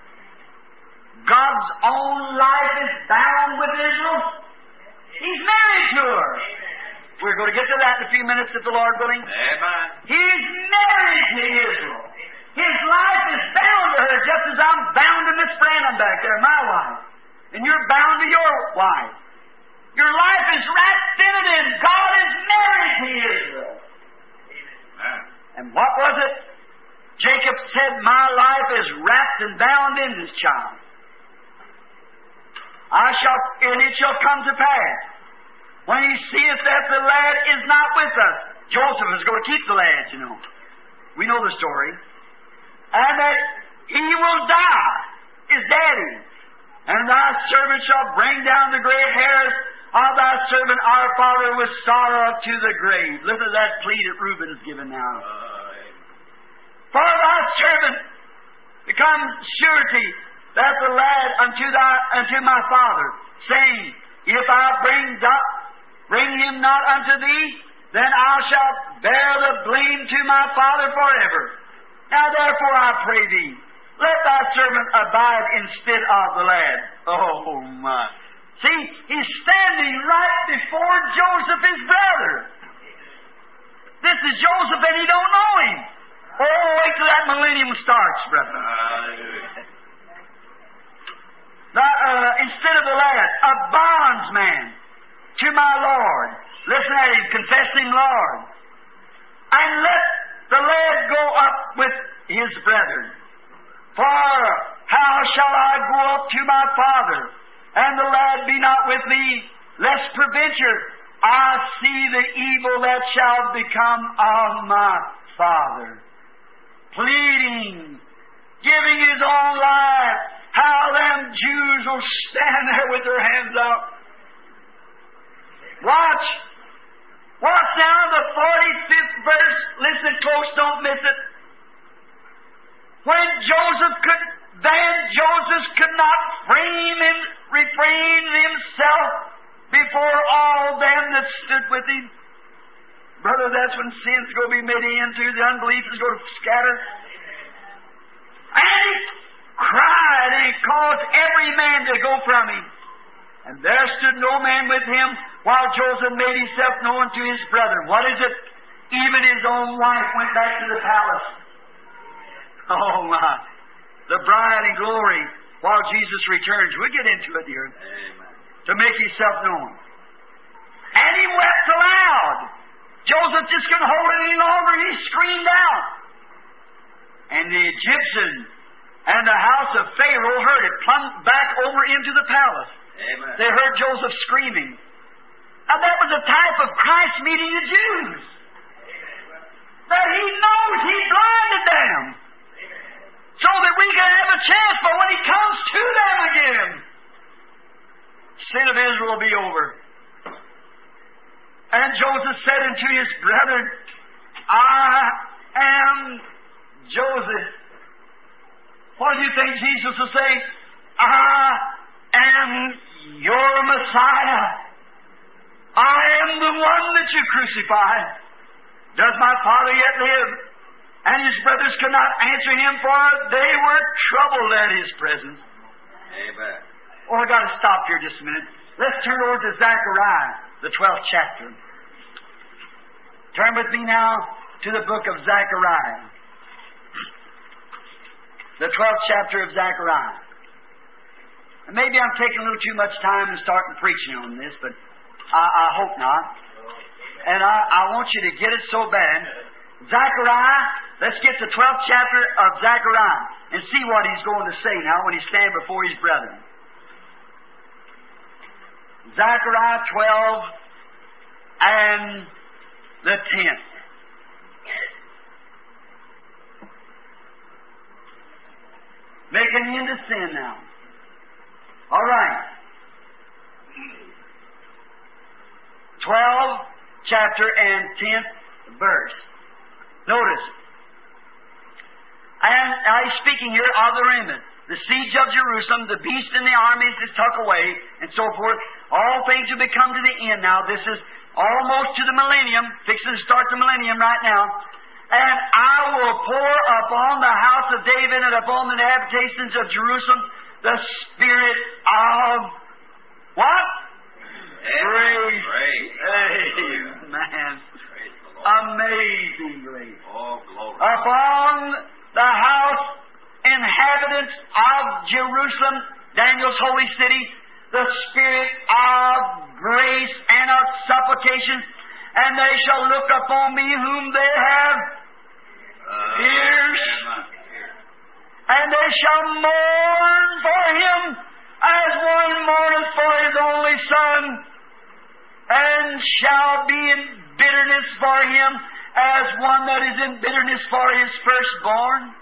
God's own life is bound with Israel. He's married to her. We're going to get to that in a few minutes, if the Lord willing. Amen. He's married to Israel. His life is bound to her, just as I'm bound to Miss Brandon back there, my wife. And you're bound to your wife. Your life is wrapped in it, and God is married to Israel. Amen. And what was it? Jacob said, My life is wrapped and bound in this child. I shall, and it shall come to pass, when he seeth that the lad is not with us. Joseph is going to keep the lad, you know. We know the story. And that he will die. his daddy. And thy servant shall bring down the gray hairs of thy servant our father with sorrow to the grave. Listen to that plea that Reuben's given now. For thy servant become surety that the lad unto thy unto my father, saying, If I bring do- bring him not unto thee, then I shall bear the blame to my father forever. Now therefore I pray thee, let thy servant abide instead of the lad. Oh my. See, he's standing right before Joseph, his brother. This is Joseph and he don't know him. Oh, wait till that millennium starts, brother. The, uh, instead of the lad, a bondsman to my Lord. Listen at him, confess him, Lord. And let the lad go up with his brethren. For how shall I go up to my father, and the lad be not with me, lest peradventure I see the evil that shall become of my father. Pleading, giving his own life, how them Jews will stand there with their hands out. Watch. Watch now the forty-fifth verse. Listen close, don't miss it. When Joseph could, then Joseph could not frame him, refrain himself before all them that stood with him. Brother, that's when sin's going to be made into, the unbelief is going to scatter. And he cried, and he caused every man to go from him. And there stood no man with him, while Joseph made himself known to his brethren. What is it? Even his own wife went back to the palace. Oh my. The bride in glory, while Jesus returns. We'll get into it here. Amen. To make himself known. And he wept aloud. Joseph just couldn't hold it any longer. He screamed out. And the Egyptian and the house of Pharaoh heard it, plumped back over into the palace. Amen. They heard Joseph screaming. Now that was a type of Christ meeting the Jews. That he knows he blinded them. So that we can have a chance for when he comes to them again. Sin of Israel will be over. And Joseph said unto his brethren, I am Joseph. What do you think Jesus will say? I am your Messiah. I am the one that you crucified. Does my Father yet live? And his brothers could not answer him, for they were troubled at his presence. Amen. Oh, I've got to stop here just a minute. Let's turn over to Zechariah, the twelfth chapter. Turn with me now to the book of Zechariah. The twelfth chapter of Zechariah. And maybe I'm taking a little too much time and starting preaching on this, but I, I hope not. And I, I want you to get it so bad. Zechariah, let's get the twelfth chapter of Zechariah and see what he's going to say now when he stands before his brethren. Zechariah twelve and the tenth. Making into sin now. All right. twelve chapter and tenth verse. Notice. And I he's speaking here of the remnant. The siege of Jerusalem, the beast and the armies that tuck away, and so forth. All things will be come to the end now. This is almost to the millennium, fixing to start the millennium right now. And I will pour upon the house of David and upon the habitations of Jerusalem the spirit of what? Grace. Grace. Amen. Amazing grace. Oh, glory. Upon the house inhabitants of Jerusalem, Daniel's holy city, the spirit of grace and of supplication, and they shall look upon me whom they have Uh, pierced, amen. and they shall mourn for him as one mourneth for his only son, and shall be in bitterness for him as one that is in bitterness for his firstborn. Uh,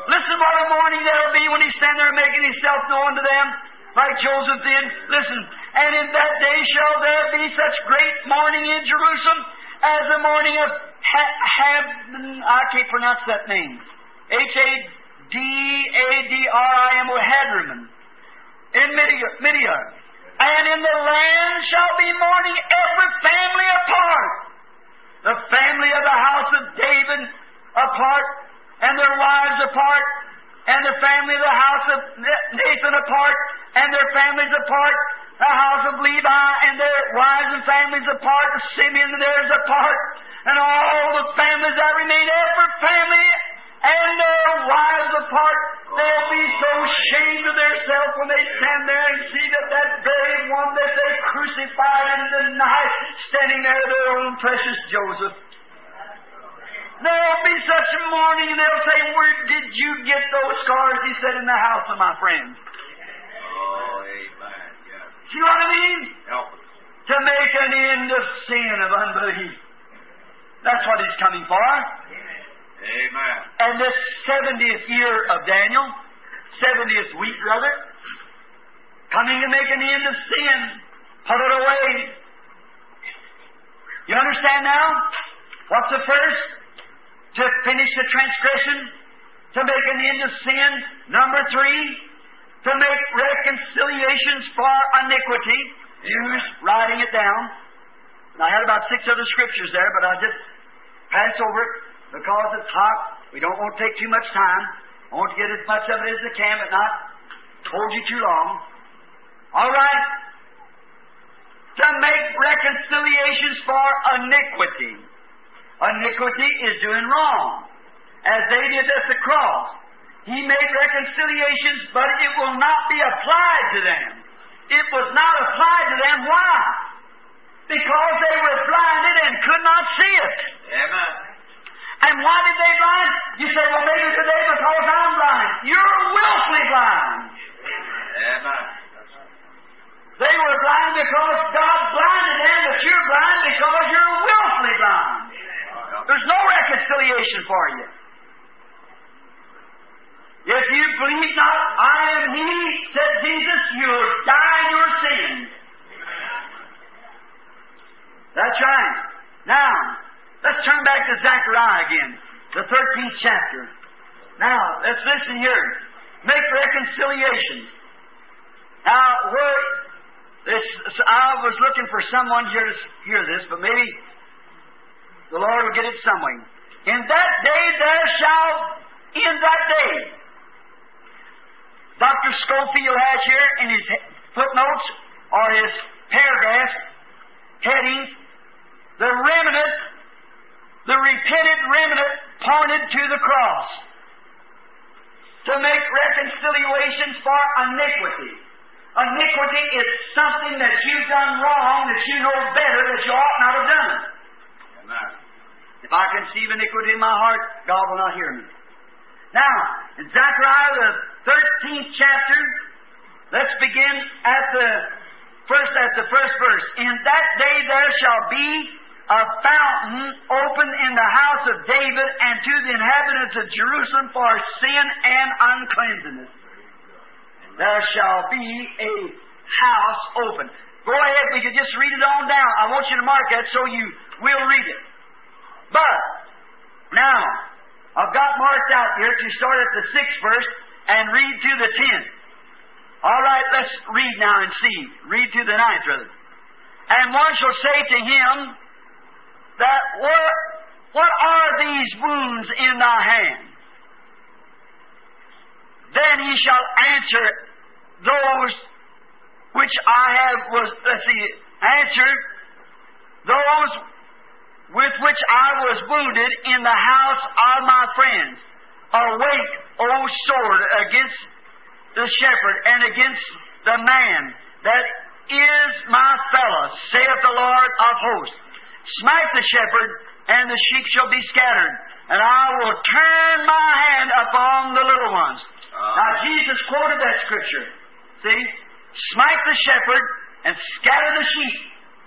Listen what a morning there'll be when He's standing there making Himself known to them, like Joseph did. Listen, and in that day shall there be such great mourning in Jerusalem as the morning of ha- Hab... I can't pronounce that name. H A D A D R I M O, Hadriman, in Midian. And in the land shall be mourning, every family apart. The family of the house of David apart, and their wives apart, and the family of the house of Nathan apart, and their families apart, the house of Levi and their wives and families apart, the Simeon and theirs apart, and all the families that remain, every family and their wives apart. They'll be so ashamed of themselves when they stand there and see that that very one that they crucified in the night standing there, their own precious Joseph. There'll be such a mourning, and they'll say, "Where did you get those scars?" He said, "In the house of my friends." Oh, amen. Yeah. See what I mean? Help us. To make an end of sin, of unbelief. That's what He's coming for. Amen. And this seventieth year of Daniel, seventieth week, rather, coming to make an end of sin, put it away. You understand now? What's the first? To finish the transgression, to make an end of sin. Number three, to make reconciliations for iniquity. Use writing it down. Now, I had about six other scriptures there, but I just pass over it because it's hot. We don't want to take too much time. I want to get as much of it as I can, but not hold you too long. All right. To make reconciliations for iniquity. Iniquity is doing wrong, as they did at the cross. He made reconciliations, but it will not be applied to them. It was not applied to them. Why? Because they were blinded and could not see it. Amen. And why did they blind? You say, "Well, maybe today because I'm blind." You're willfully blind. Amen. They were blind because God blinded them, but you're blind because you're willfully blind. There's no reconciliation for you. If you believe not, "I am He," said Jesus, "you'll die in your sins." That's right. Now, let's turn back to Zechariah again, the thirteenth chapter. Now, let's listen here. Make reconciliations. Now, where this, I was looking for someone here to hear this, but maybe the Lord will get it some way. In that day there shall, in that day, Doctor Schofield has here in his footnotes or his paragraphs, headings, the remnant, the repented remnant pointed to the cross to make reconciliations for iniquity. Iniquity is something that you've done wrong that you know better that you ought not have done. Amen. If I conceive iniquity in my heart, God will not hear me. Now, in Zechariah, the thirteenth chapter, let's begin at the first at the first verse. In that day there shall be a fountain open in the house of David and to the inhabitants of Jerusalem for sin and uncleanness. There shall be a house open. Go ahead, we can just read it on down. I want you to mark that so you will read it. But, now, I've got marked out here to start at the sixth verse and read to the tenth. All right, let's read now and see. Read to the ninth, rather. And one shall say to him, that what, what are these wounds in thy hand? Then he shall answer, those which I have was, let's see, answer, those with which I was wounded in the house of my friends. Awake, O sword, against the shepherd and against the man that is my fellow, saith the Lord of hosts. Smite the shepherd, and the sheep shall be scattered, and I will turn my hand upon the little ones. Uh, now, Jesus quoted that scripture. See? Smite the shepherd and scatter the sheep.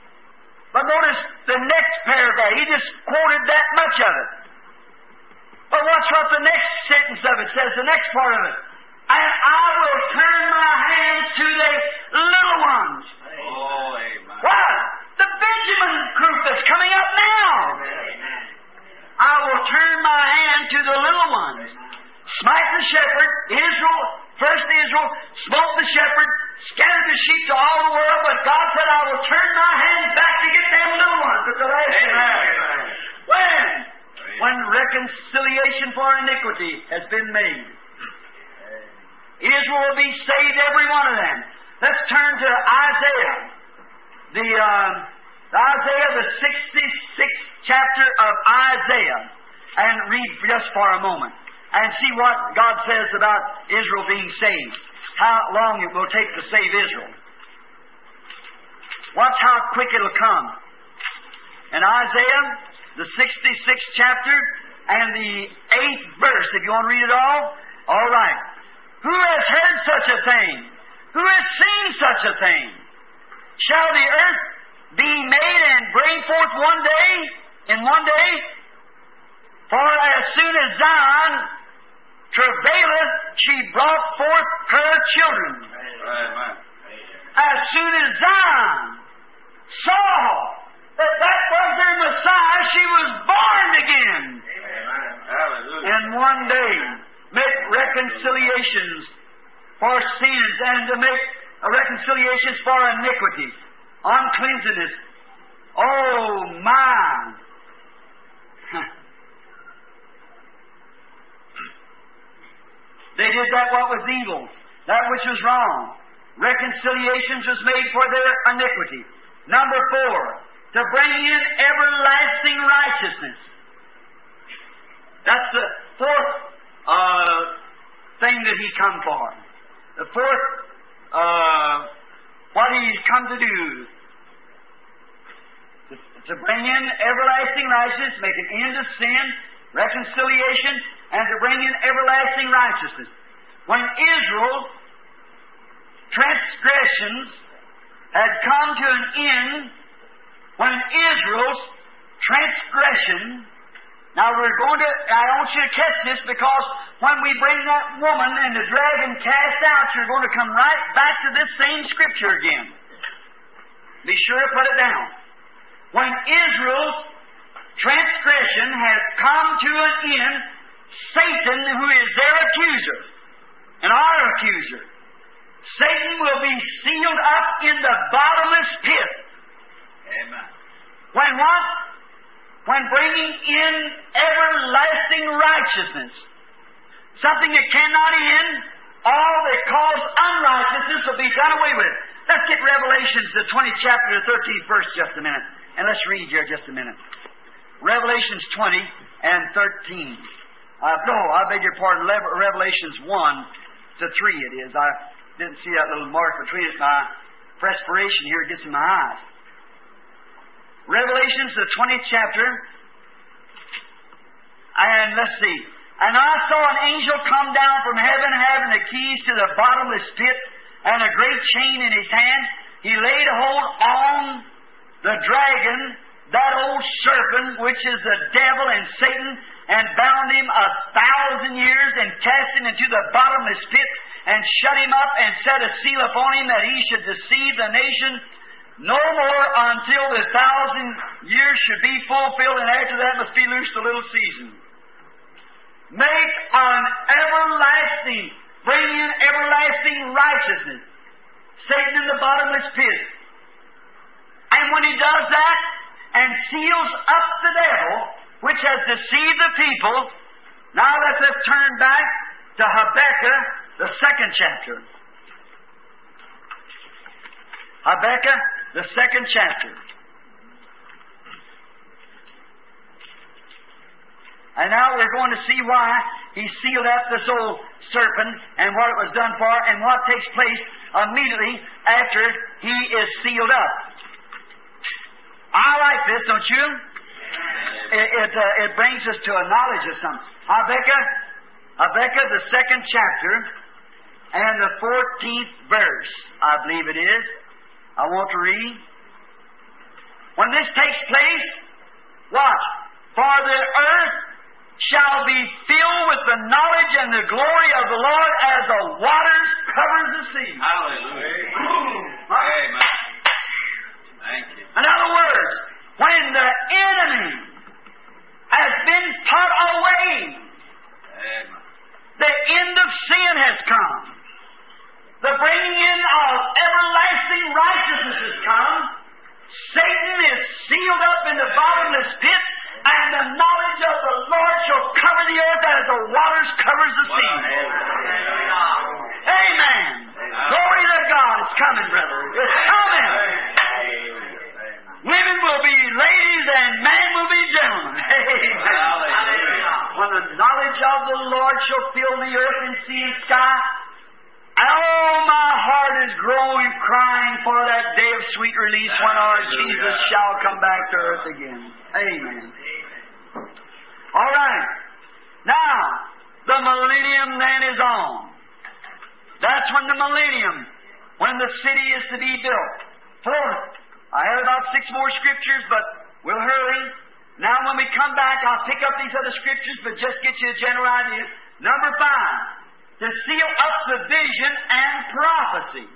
But notice the next paragraph. He just quoted that much of it. But watch what the next sentence of it says, the next part of it. And I will turn my hands to the little ones. Oh, amen. What? The Benjamin group that's coming up now. I will turn my hand to the little ones. Smite the shepherd, Israel, first Israel, smote the shepherd, scattered the sheep to all the world, but God said, I will turn my hands back to get them little ones at the last time. When? When reconciliation for iniquity has been made. Israel will be saved, every one of them. Let's turn to Isaiah. The, uh, the Isaiah, the sixty-sixth chapter of Isaiah, and read just for a moment, and see what God says about Israel being saved. How long it will take to save Israel. Watch how quick it'll come. In Isaiah, the sixty-sixth chapter, and the eighth verse, if you want to read it all, all right. Who has heard such a thing? Who has seen such a thing? Shall the earth be made and bring forth one day, in one day? For as soon as Zion travaileth, she brought forth her children. Amen. As soon as Zion saw that that was their Messiah, she was born again. Amen. Hallelujah. And one day make reconciliations for sins and to make reconciliations for iniquity, uncleanness. Oh my! They did that what was evil, that which was wrong. Reconciliations was made for their iniquity. Number four, to bring in everlasting righteousness. That's the fourth uh, thing that He come for. The fourth, uh, what He's come to do. To, to bring in everlasting righteousness, make an end of sin, reconciliation, and to bring in everlasting righteousness. When Israel transgressions had come to an end, when Israel's transgression, now we're going to, I want you to catch this, because when we bring that woman and the dragon cast out, you're going to come right back to this same scripture again. Be sure to put it down. When Israel's transgression has come to an end, Satan, who is their accuser, and our accuser, Satan will be sealed up in the bottomless pit. Amen. When what? When bringing in everlasting righteousness. Something that cannot end, all that cause unrighteousness will be done away with. Let's get Revelations, the twentieth chapter, the thirteenth verse, just a minute. And let's read here just a minute. Revelations twenty and thirteen. Uh, no, I beg your pardon, Revelations one to three it is. I didn't see that little mark between it. My perspiration here gets in my eyes. Revelations, the twentieth chapter, and let's see. And I saw an angel come down from heaven having the keys to the bottomless pit and a great chain in his hand. He laid hold on the dragon, that old serpent, which is the devil and Satan, and bound him a thousand years and cast him into the bottomless pit and shut him up and set a seal upon him that he should deceive the nation no more until the thousand years should be fulfilled, and after that must be loosed a little season. Make an everlasting, bring in everlasting righteousness. Satan in the bottomless pit. And when he does that and seals up the devil, which has deceived the people, now let us turn back to Habakkuk, the second chapter. Habakkuk, the second chapter. And now we're going to see why he sealed up this old serpent and what it was done for and what takes place immediately after he is sealed up. I like this, don't you? It, it, uh, it brings us to a knowledge of something. Habakkuk, Habakkuk, the second chapter and the fourteenth verse, I believe it is. I want to read. When this takes place, watch. For the earth shall be filled with the knowledge and the glory of the Lord as the waters covers the sea. Hallelujah. Amen. Thank you. In other words, when the enemy has been put away, Amen. the end of sin has come. The bringing in of everlasting righteousness has come. Satan is sealed up in the bottomless pit, and the knowledge of the Lord shall cover the earth as the waters covers the sea. Amen. Glory to God. It's coming, brother. It's coming. Women will be ladies and men will be gentlemen. When the knowledge of the Lord shall fill the earth and sea and sky, oh, my heart is growing, crying for that day of sweet release when our Jesus shall come back to earth again. Amen. All right. Now, the millennium then is on. That's when the millennium, when the city is to be built. Fourth, I have about six more scriptures, but we'll hurry. Now, when we come back, I'll pick up these other scriptures, but just get you a general idea. Number five, to seal up the vision and prophecy.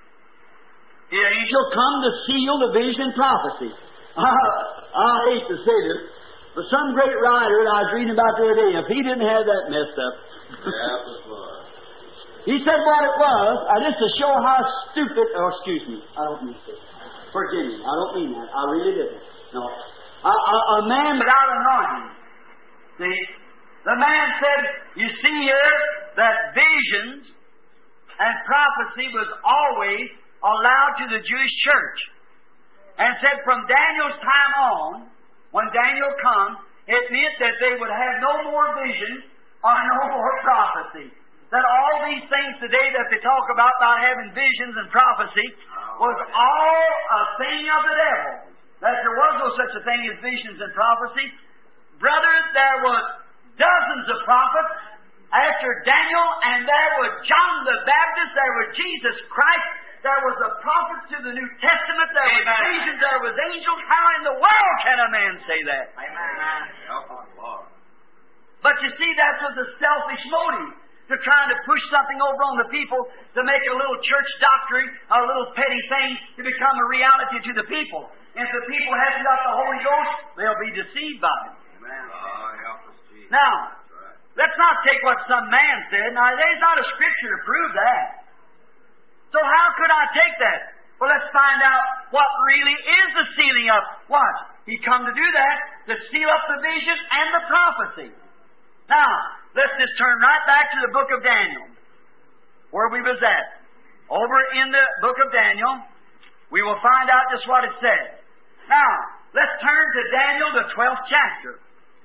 The angel come to seal the vision and prophecy. I, I hate to say this, but some great writer that I was reading about the other day, if he didn't have that messed up, Yeah, it was. he said what it was, uh, just to show how stupid, or excuse me, I don't mean to. Forgive me, I don't mean that. I really didn't. No. A, a, a man without anointing. See? The man said, you see here, that visions and prophecy was always allowed to the Jewish church. And said from Daniel's time on, when Daniel comes, it meant that they would have no more vision or no more prophecy. That all these things today that they talk about, about having visions and prophecy, was all a thing of the devil. That there was no such a thing as visions and prophecy. Brother, there was dozens of prophets after Daniel, and there was John the Baptist, there was Jesus Christ, there was the prophets to the New Testament, there was Amen. visions, there was angels. How in the world can a man say that? Amen. Help us, Lord. But you see, that was a selfish motive, to trying to push something over on the people, to make a little church doctrine, a little petty thing, to become a reality to the people. And if the people haven't got the Holy Ghost, they'll be deceived by it. Amen. Oh, help us, Jesus. Now, Right. let's not take what some man said. Now, there's not a scripture to prove that. So how could I take that? Well, let's find out what really is the sealing up. What? He come to do that, to seal up the vision and the prophecy. Now, let's just turn right back to the book of Daniel, where we was at. Over in the book of Daniel, we will find out just what it says. Now, let's turn to Daniel, the twelfth chapter.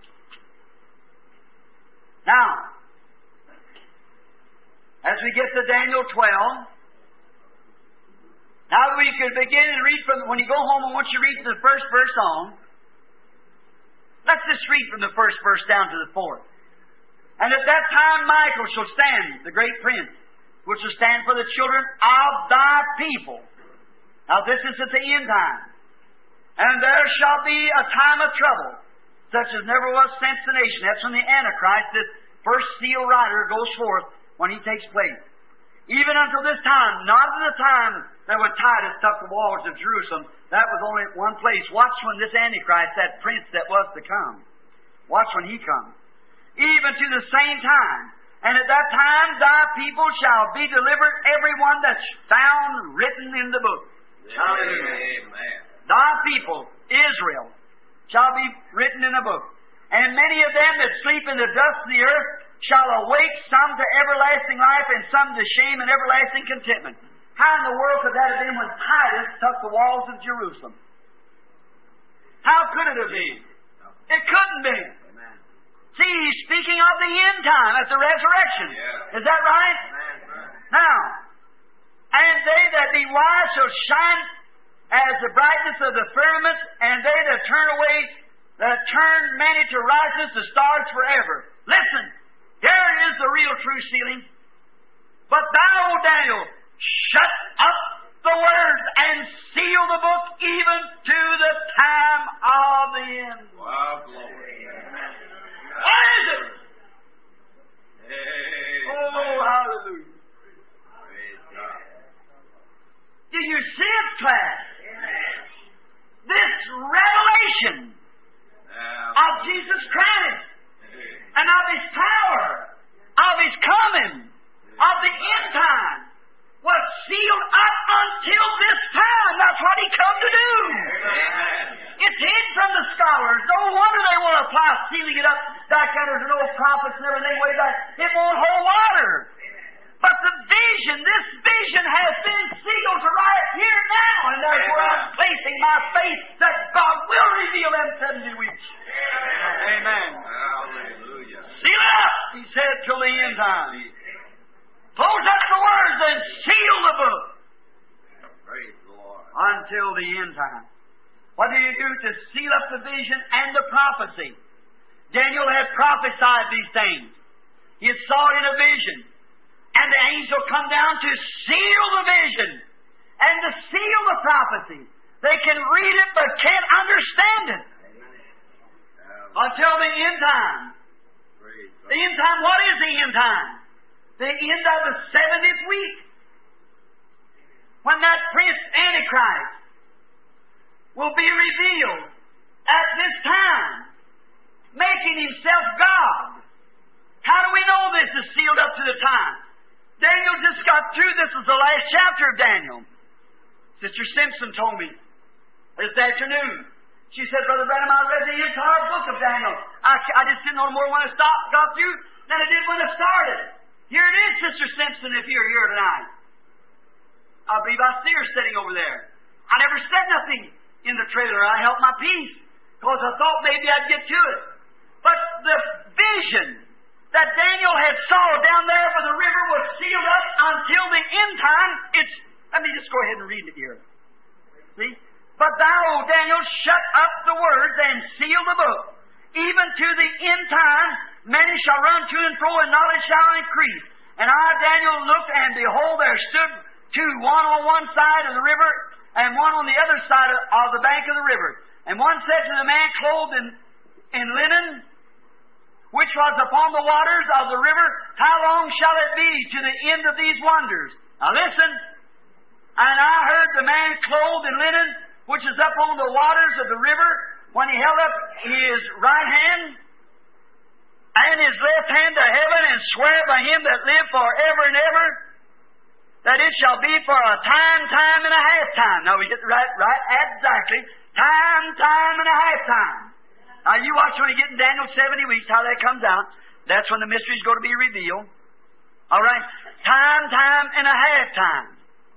Now, as we get to Daniel twelve, now we could begin and read from, when you go home, I want you to read from the first verse on. Let's just read from the first verse down to the fourth. And at that time Michael shall stand, the great prince, which will stand for the children of thy people. Now this is at the end time. And there shall be a time of trouble, such as never was since the nation. That's when the Antichrist, this first seal rider, goes forth when he takes place. Even until this time, not at the time that when Titus took the walls of Jerusalem, that was only at one place. Watch when this Antichrist, that prince that was to come, watch when he comes. Even to the same time. And at that time thy people shall be delivered, every one that's found written in the book. Amen. Thy people, Israel, shall be written in a book. And many of them that sleep in the dust of the earth shall awake, some to everlasting life, and some to shame and everlasting contentment. How in the world could that have been when Titus took the walls of Jerusalem? How could it have been? It couldn't be. See, he's speaking of the end time at the resurrection. Yeah. Is that right? Amen. Now, and they that be wise shall shine as the brightness of the firmament, and they that turn away, that turn many to righteousness, the stars forever. Listen, here is the real true sealing. But thou, O Daniel, shut up the words and seal the book even to the time of the end. Wow, glory. Why is it? sealing it up back under no prophets and everything way back. It won't hold water. But the vision, this vision has been sealed to right here now, and therefore I'm placing my faith that God will reveal them seventy weeks. Amen. Hallelujah. Seal it up, he said, till the end time. Close up the words and seal the book. Praise the Lord. Until the end time. What do you do to seal up the vision and the prophecy? Daniel had prophesied these things. He had saw it in a vision. And the angel come down to seal the vision and to seal the prophecy. They can read it but can't understand it. Until the end time. The end time, what is the end time? The end of the seventieth week. When that prince Antichrist will be revealed at this time, making himself God. How do we know this is sealed up to the time? Daniel just got through. This is the last chapter of Daniel. Sister Simpson told me this afternoon. She said, Brother Branham, I read the entire book of Daniel. I, I just didn't know more when I stopped, got through than I did when I started. Here it is, Sister Simpson, if you're here tonight. I believe I see her sitting over there. I never said nothing in the trailer. I held my peace because I thought maybe I'd get to it. But the vision that Daniel had saw down there for the river was sealed up until the end time. It's, let me just go ahead and read it here. See? But thou, O Daniel, shut up the words and seal the book. Even to the end time, many shall run to and fro, and knowledge shall increase. And I, Daniel, looked, and behold, there stood two, one on one side of the river, and one on the other side of, of the bank of the river. And one said to the man clothed in, in linen, which was upon the waters of the river, how long shall it be to the end of these wonders? Now listen. And I heard the man clothed in linen, which is up on the waters of the river, when he held up his right hand and his left hand to heaven, and swear by him that liveth for ever and ever, that it shall be for a time, time and a half time. Now we get right, right, exactly. Time, time and a half time. Now you watch when you get in Daniel seventy weeks, how that comes out. That's when the mystery is going to be revealed. All right? Time, time, and a half time.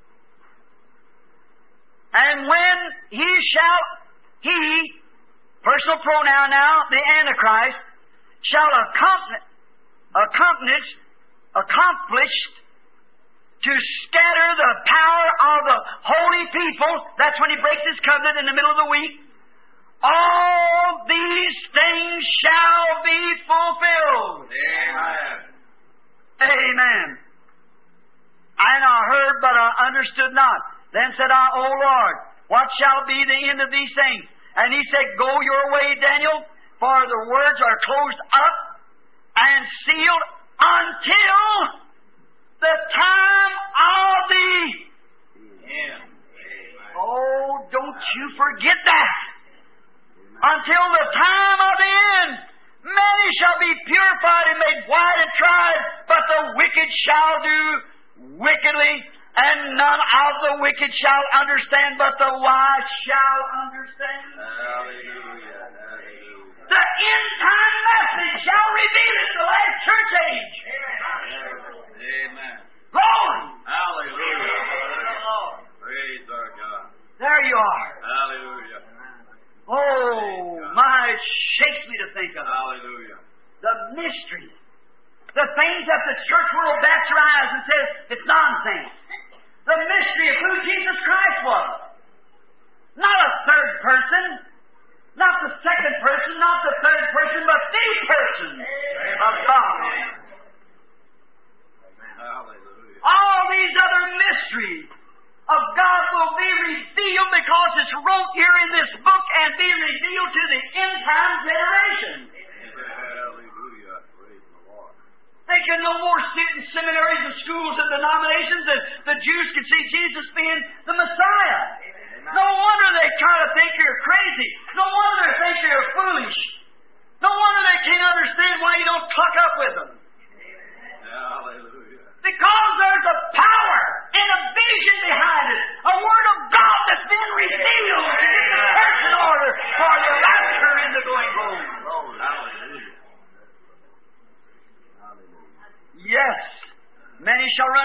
And when he shall, he, personal pronoun now, the Antichrist, shall accomplish, accomplish, accomplished to scatter the power of the holy people. That's when he breaks his covenant in the middle of the week. All these things shall be fulfilled. Amen. Amen. And I heard, but I understood not. Then said I, O Lord, what shall be the end of these things? And he said, Go your way, Daniel, for the words are closed up and sealed until the time of the end. Oh, don't you forget that. Until the time of the end, many shall be purified and made white and tried, but the wicked shall do wickedly, and none of the wicked shall understand, but the wise shall understand. Hallelujah. Hallelujah. The end time message shall reveal it, the last church age. Amen. Glory. Hallelujah. Praise our God. There you are. Hallelujah. Oh, my, it shakes me to think of it. Hallelujah. The mystery. The things that the church world bats her eyes and says it's nonsense. The mystery of who Jesus Christ was. Not a third person. Not the second person. Not the third person, but the person of God. Hallelujah. All these other mysteries of God will be revealed because it's wrote here in this book and be revealed to the end time generation. Hallelujah. Praise the Lord. They can no more sit in seminaries and schools and denominations and the Jews can see Jesus being the Messiah. No wonder they try to think you're crazy. No wonder they think you're foolish. No wonder they can't understand why you don't cluck up with them. Hallelujah. Because there's a power and a vision behind it. A Word of God that's been revealed to get the church in order for the rapture in the going home. Hallelujah.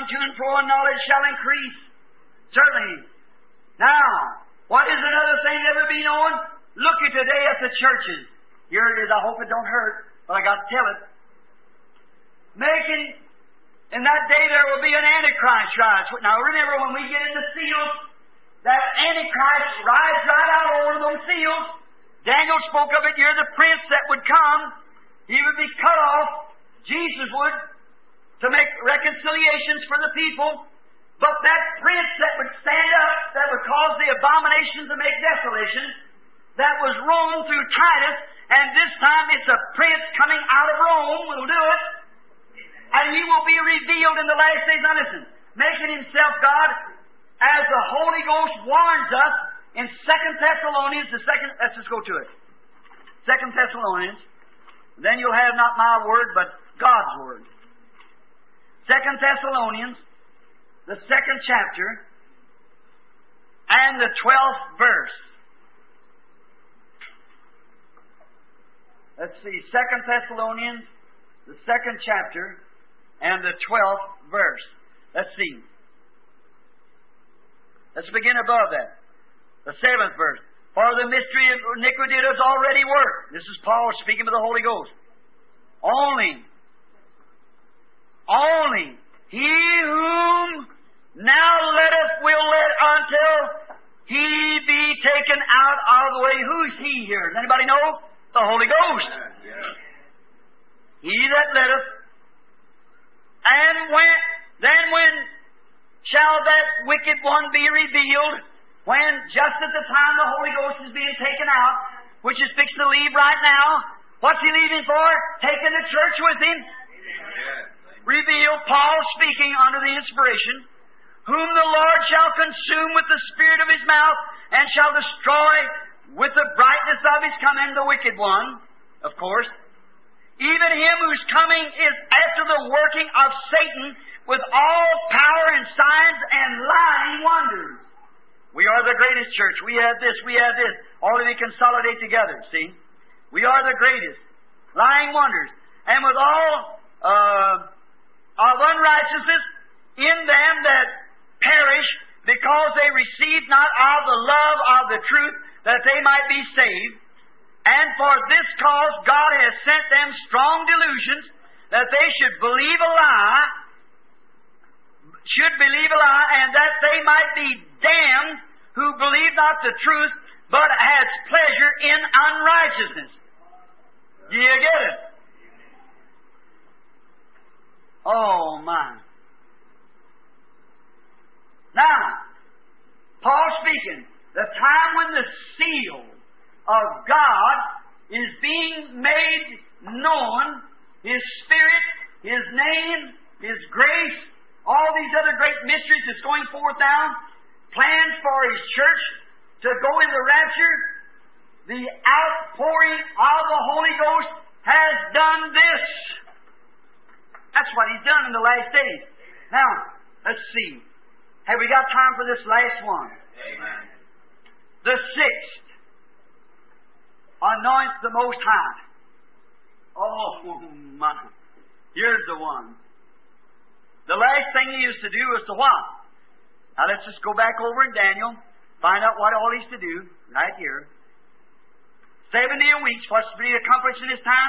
to and fro, and knowledge shall increase. Certainly. Now, what is another thing that would be known? Look at today at the churches. Here it is. I hope it don't hurt, but I got to tell it. Making, in that day there will be an Antichrist rise. Now remember, when we get in the seals, that Antichrist rides right out over those seals. Daniel spoke of it. You're the prince that would come. He would be cut off. Jesus would, to make reconciliations for the people. But that prince that would stand up, that would cause the abominations to make desolation, that was Rome through Titus, and this time it's a prince coming out of Rome will do it. And he will be revealed in the last days. Now listen, making himself God, as the Holy Ghost warns us in Second Thessalonians, the second, let's just go to it. Second Thessalonians, then you'll have not my word, but God's word. Second Thessalonians, the second chapter, and the twelfth verse. Let's see, Second Thessalonians, the second chapter, and the twelfth verse. Let's see. Let's begin above that. The seventh verse. For the mystery of iniquity does already work. This is Paul speaking to the Holy Ghost. Only, only he whom now letteth will let until he be taken out of the way. Who's he here? Does anybody know? The Holy Ghost. He that letteth. And when then when shall that wicked one be revealed? When just at the time the Holy Ghost is being taken out, which is fixed to leave right now. What's he leaving for? Taking the church with him. Revealed, Paul speaking under the inspiration, whom the Lord shall consume with the spirit of his mouth, and shall destroy with the brightness of his coming, the wicked one, of course. Even him whose coming is after the working of Satan with all power and signs and lying wonders. We are the greatest church. We have this, we have this. All of it consolidate together, see? We are the greatest. Lying wonders. And with all uh, of unrighteousness in them that perish, because they received not of the love of the truth, that they might be saved. And for this cause God has sent them strong delusions, that they should believe a lie, should believe a lie, and that they might be damned who believe not the truth, but has pleasure in unrighteousness. Do you get it? Oh, my. Now, Paul speaking, the time when the seal of God is being made known, His Spirit, His name, His grace, all these other great mysteries that's going forth now, plans for His church to go in the rapture, the outpouring of the Holy Ghost has done this. That's what He's done in the last days. Now, let's see. Have we got time for this last one? Amen. The sixth. Anoint the Most High. Oh, my. Here's the one. The last thing He used to do was to what? Now let's just go back over in Daniel, find out what all He's to do, right here. Seventy weeks, what's to be accomplished in His time?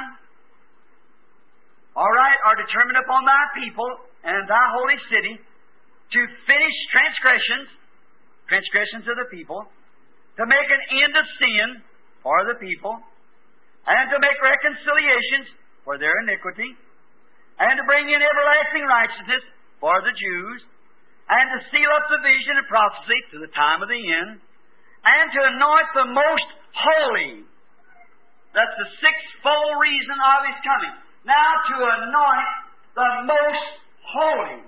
All right, are determined upon thy people and thy holy city to finish transgressions, transgressions of the people, to make an end of sin for the people, and to make reconciliations for their iniquity, and to bring in everlasting righteousness for the Jews, and to seal up the vision and prophecy to the time of the end, and to anoint the most holy. That's the sixfold reason of His coming. Now to anoint the most holy.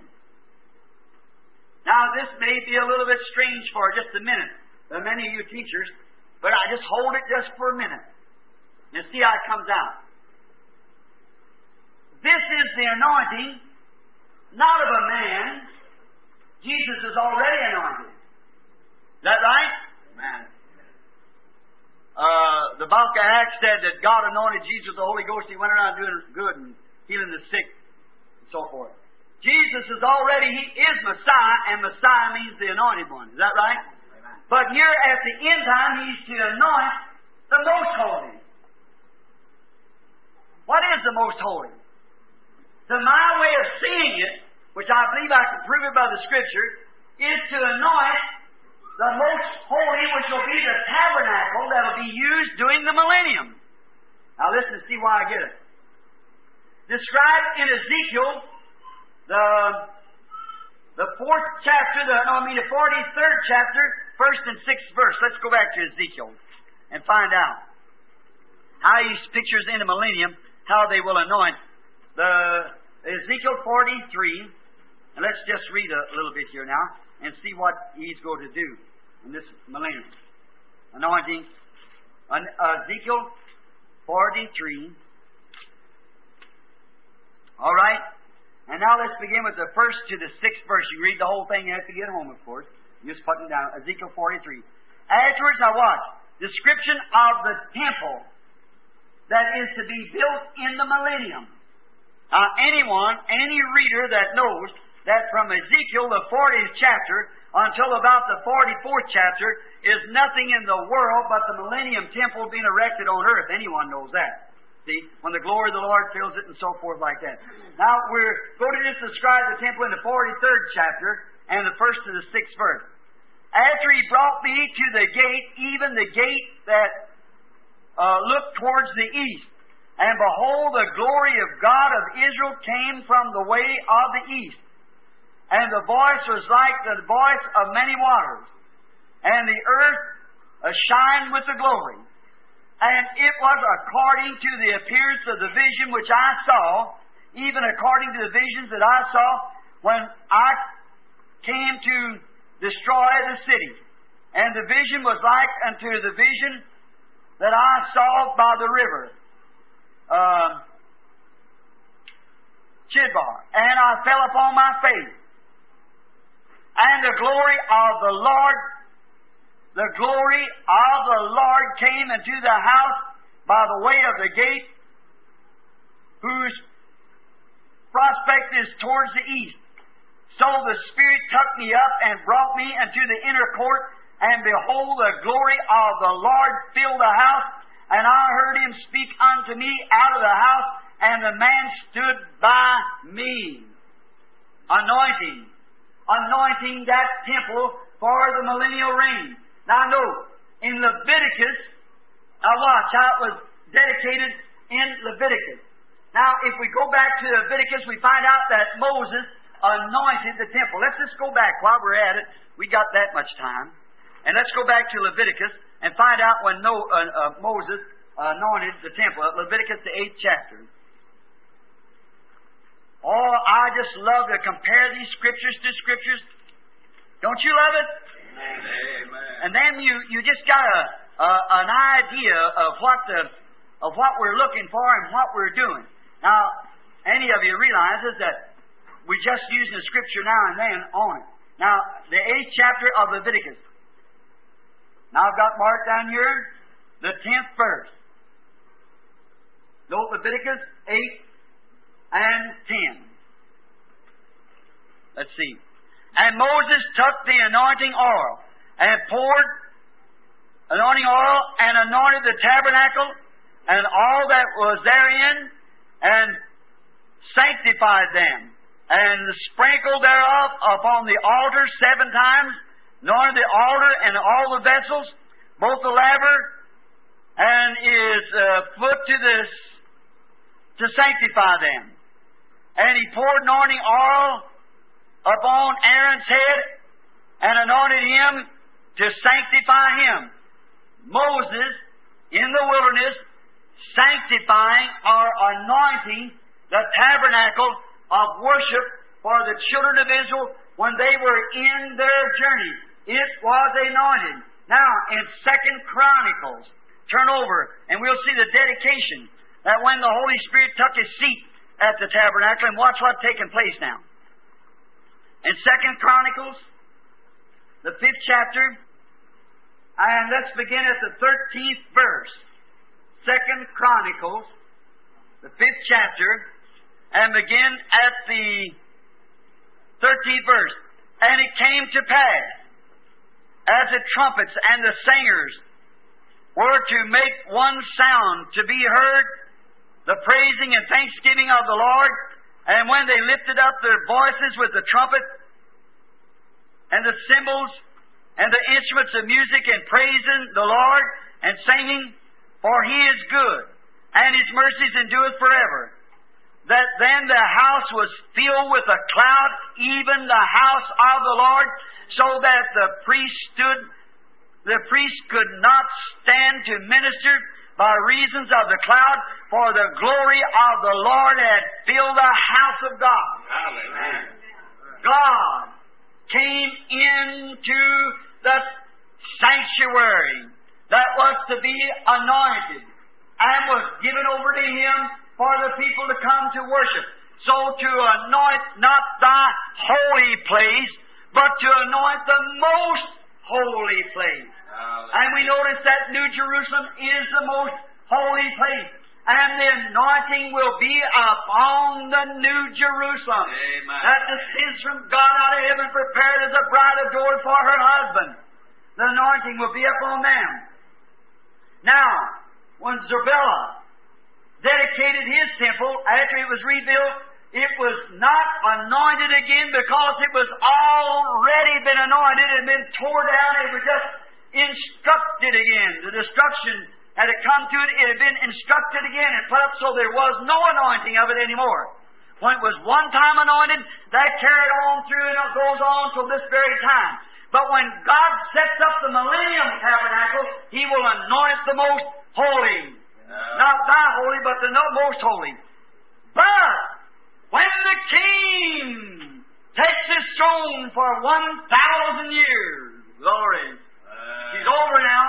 Now this may be a little bit strange for just a minute, to many of you teachers, but I just hold it just for a minute and see how it comes out. This is the anointing, not of a man. Jesus is already anointed. Is that right? Amen. Uh, the Book of Acts said that God anointed Jesus with the Holy Ghost. He went around doing good and healing the sick and so forth. Jesus is already, He is Messiah, and Messiah means the anointed one. Is that right? Amen. But here at the end time, He's to anoint the most holy. What is the most holy? To my way of seeing it, which I believe I can prove it by the Scripture, is to anoint the most holy, which will be the tabernacle that will be used during the millennium. Now listen to see why I get it. Described in Ezekiel, the, the fourth chapter, the, no, I mean the forty-third chapter, first and sixth verse. Let's go back to Ezekiel and find out how He pictures in the millennium, how they will anoint. The Ezekiel forty-three, and let's just read a little bit here now and see what He's going to do in this millennium. Anointing. Ezekiel forty-three. All right? And now let's begin with the first to the sixth verse. You read the whole thing, you have to get home, of course. You just put it down. Ezekiel forty-three. Afterwards, now watch. Description of the temple that is to be built in the millennium. Now, anyone, any reader that knows that from Ezekiel, the fortieth chapter, until about the forty-fourth chapter, is nothing in the world but the millennium temple being erected on earth. Anyone knows that. See, when the glory of the Lord fills it and so forth like that. Now, we're going to just describe the temple in the forty-third chapter and the first to the sixth verse. After He brought me to the gate, even the gate that uh, looked towards the east, and behold, the glory of God of Israel came from the way of the east. And the voice was like the voice of many waters, and the earth uh, shined with the glory. And it was according to the appearance of the vision which I saw, even according to the visions that I saw when I came to destroy the city. And the vision was like unto the vision that I saw by the river uh, Chidbar. And I fell upon my face. And the glory of the Lord, the glory of the Lord came into the house by the way of the gate, whose prospect is towards the east. So the Spirit took me up and brought me into the inner court, and behold, the glory of the Lord filled the house, and I heard Him speak unto me out of the house, and the man stood by me, anointing, anointing that temple for the millennial reign. Now note, in Leviticus, now watch how it was dedicated in Leviticus. Now, if we go back to Leviticus, we find out that Moses anointed the temple. Let's just go back while we're at it. We got that much time. And let's go back to Leviticus and find out when no, uh, uh, Moses anointed the temple. Leviticus, the eighth chapter. Oh, I just love to compare these scriptures to scriptures. Don't you love it? Amen. And then you, you just got a, a an idea of what the of what we're looking for and what we're doing. Now, any of you realizes that we're just using the scripture now and then on it. Now, the eighth chapter of Leviticus. Now I've got marked down here the tenth verse. Note Leviticus eight and ten. Let's see. And Moses took the anointing oil and poured anointing oil and anointed the tabernacle and all that was therein, and sanctified them, and sprinkled thereof upon the altar seven times, anointed the altar and all the vessels, both the laver and his uh, foot to this, to sanctify them. And he poured anointing oil upon Aaron's head and anointed him to sanctify him. Moses, in the wilderness, sanctifying or anointing the tabernacle of worship for the children of Israel when they were in their journey. It was anointed. Now, in Second Chronicles, turn over and we'll see the dedication that when the Holy Spirit took His seat at the tabernacle, and watch what's taking place now. In Second Chronicles, the fifth chapter, and let's begin at the thirteenth verse. Second Chronicles, the fifth chapter, and begin at the thirteenth verse. And it came to pass, as the trumpets and the singers were to make one sound to be heard, the praising and thanksgiving of the Lord, and when they lifted up their voices with the trumpet and the cymbals and the instruments of music and praising the Lord and singing, for He is good, and His mercies endureth forever. That then the house was filled with a cloud, even the house of the Lord, so that the priest stood, the priest could not stand to minister by reasons of the cloud, for the glory of the Lord had filled the house of God. Hallelujah. God came into the sanctuary that was to be anointed and was given over to Him for the people to come to worship. So to anoint not thy holy place, but to anoint the most holy place. Hallelujah. And we notice that New Jerusalem is the most holy place. And the anointing will be upon the New Jerusalem. Amen. That descends from God out of heaven, prepared as a bride adored for her husband. The anointing will be upon them. Now, when Zerubbabel dedicated his temple after it was rebuilt, it was not anointed again because it was already been anointed and been torn down. It was just instructed again. The destruction had come to it. It had been instructed again and put up so there was no anointing of it anymore. When it was one time anointed, that carried on through and it goes on till this very time. But when God sets up the millennium tabernacle, He will anoint the most holy. Not thy holy, but the most holy. But when the King takes His throne for one thousand years, glory, He's over now.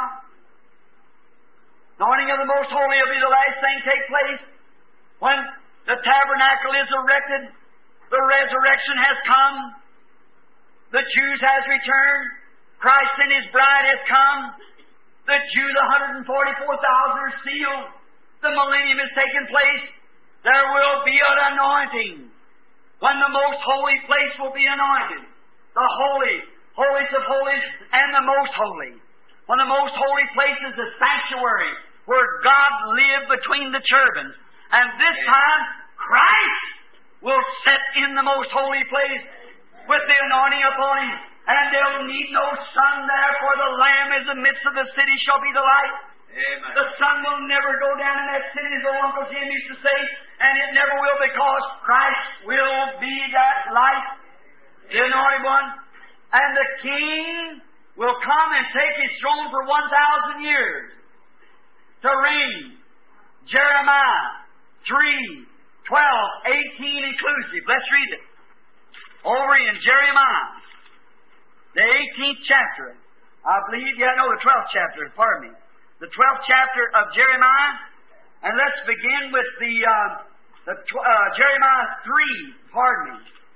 Anointing of the most holy will be the last thing to take place. When the tabernacle is erected, the resurrection has come. The Jews has returned. Christ and His bride has come. The Jews, one hundred forty-four thousand, are sealed. The millennium has taken place. There will be an anointing when the most holy place will be anointed. The holy, holiest of holies, and the most holy. When the most holy place is the sanctuary where God lived between the cherubims. And this time, Christ will set in the most holy place with the anointing upon Him. And they'll need no sun there, for the Lamb in the midst of the city shall be the light. Amen. The sun will never go down in that city, as old Uncle Jim used to say, and it never will, because Christ will be that light, the anointed one. And the King will come and take His throne for one thousand years to reign. Jeremiah three, twelve, eighteen inclusive. Let's read it. Over in Jeremiah, the eighteenth chapter. I believe, yeah, no, the twelfth chapter, pardon me. The twelfth chapter of Jeremiah. And let's begin with the, uh, the tw- uh, Jeremiah three, pardon me.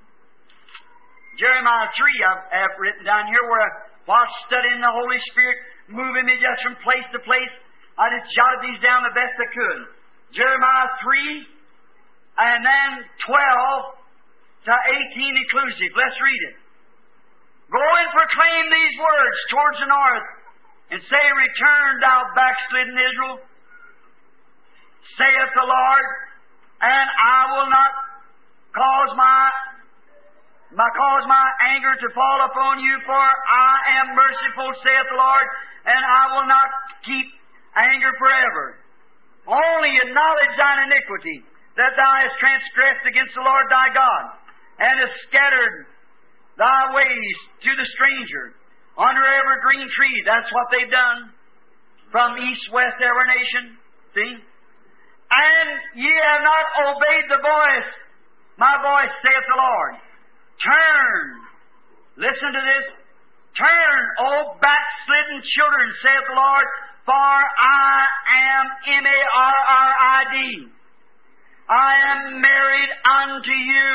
Jeremiah three I've, I've written down here where, while studying the Holy Spirit, moving me just from place to place, I just jotted these down the best I could. Jeremiah three, and then twelve to eighteen inclusive. Let's read it. Go and proclaim these words towards the north, and say, Return, thou backslidden Israel, saith the Lord, and I will not cause my, my cause my anger to fall upon you, for I am merciful, saith the Lord, and I will not keep anger forever. Only acknowledge thine iniquity, that thou hast transgressed against the Lord thy God, and hast scattered thy ways to the stranger, under every green tree. That's what they've done. From east, west, every nation. See? And ye have not obeyed the voice, my voice, saith the Lord. Turn. Listen to this. Turn, O backslidden children, saith the Lord, for I am M A R R I D. I am married unto you.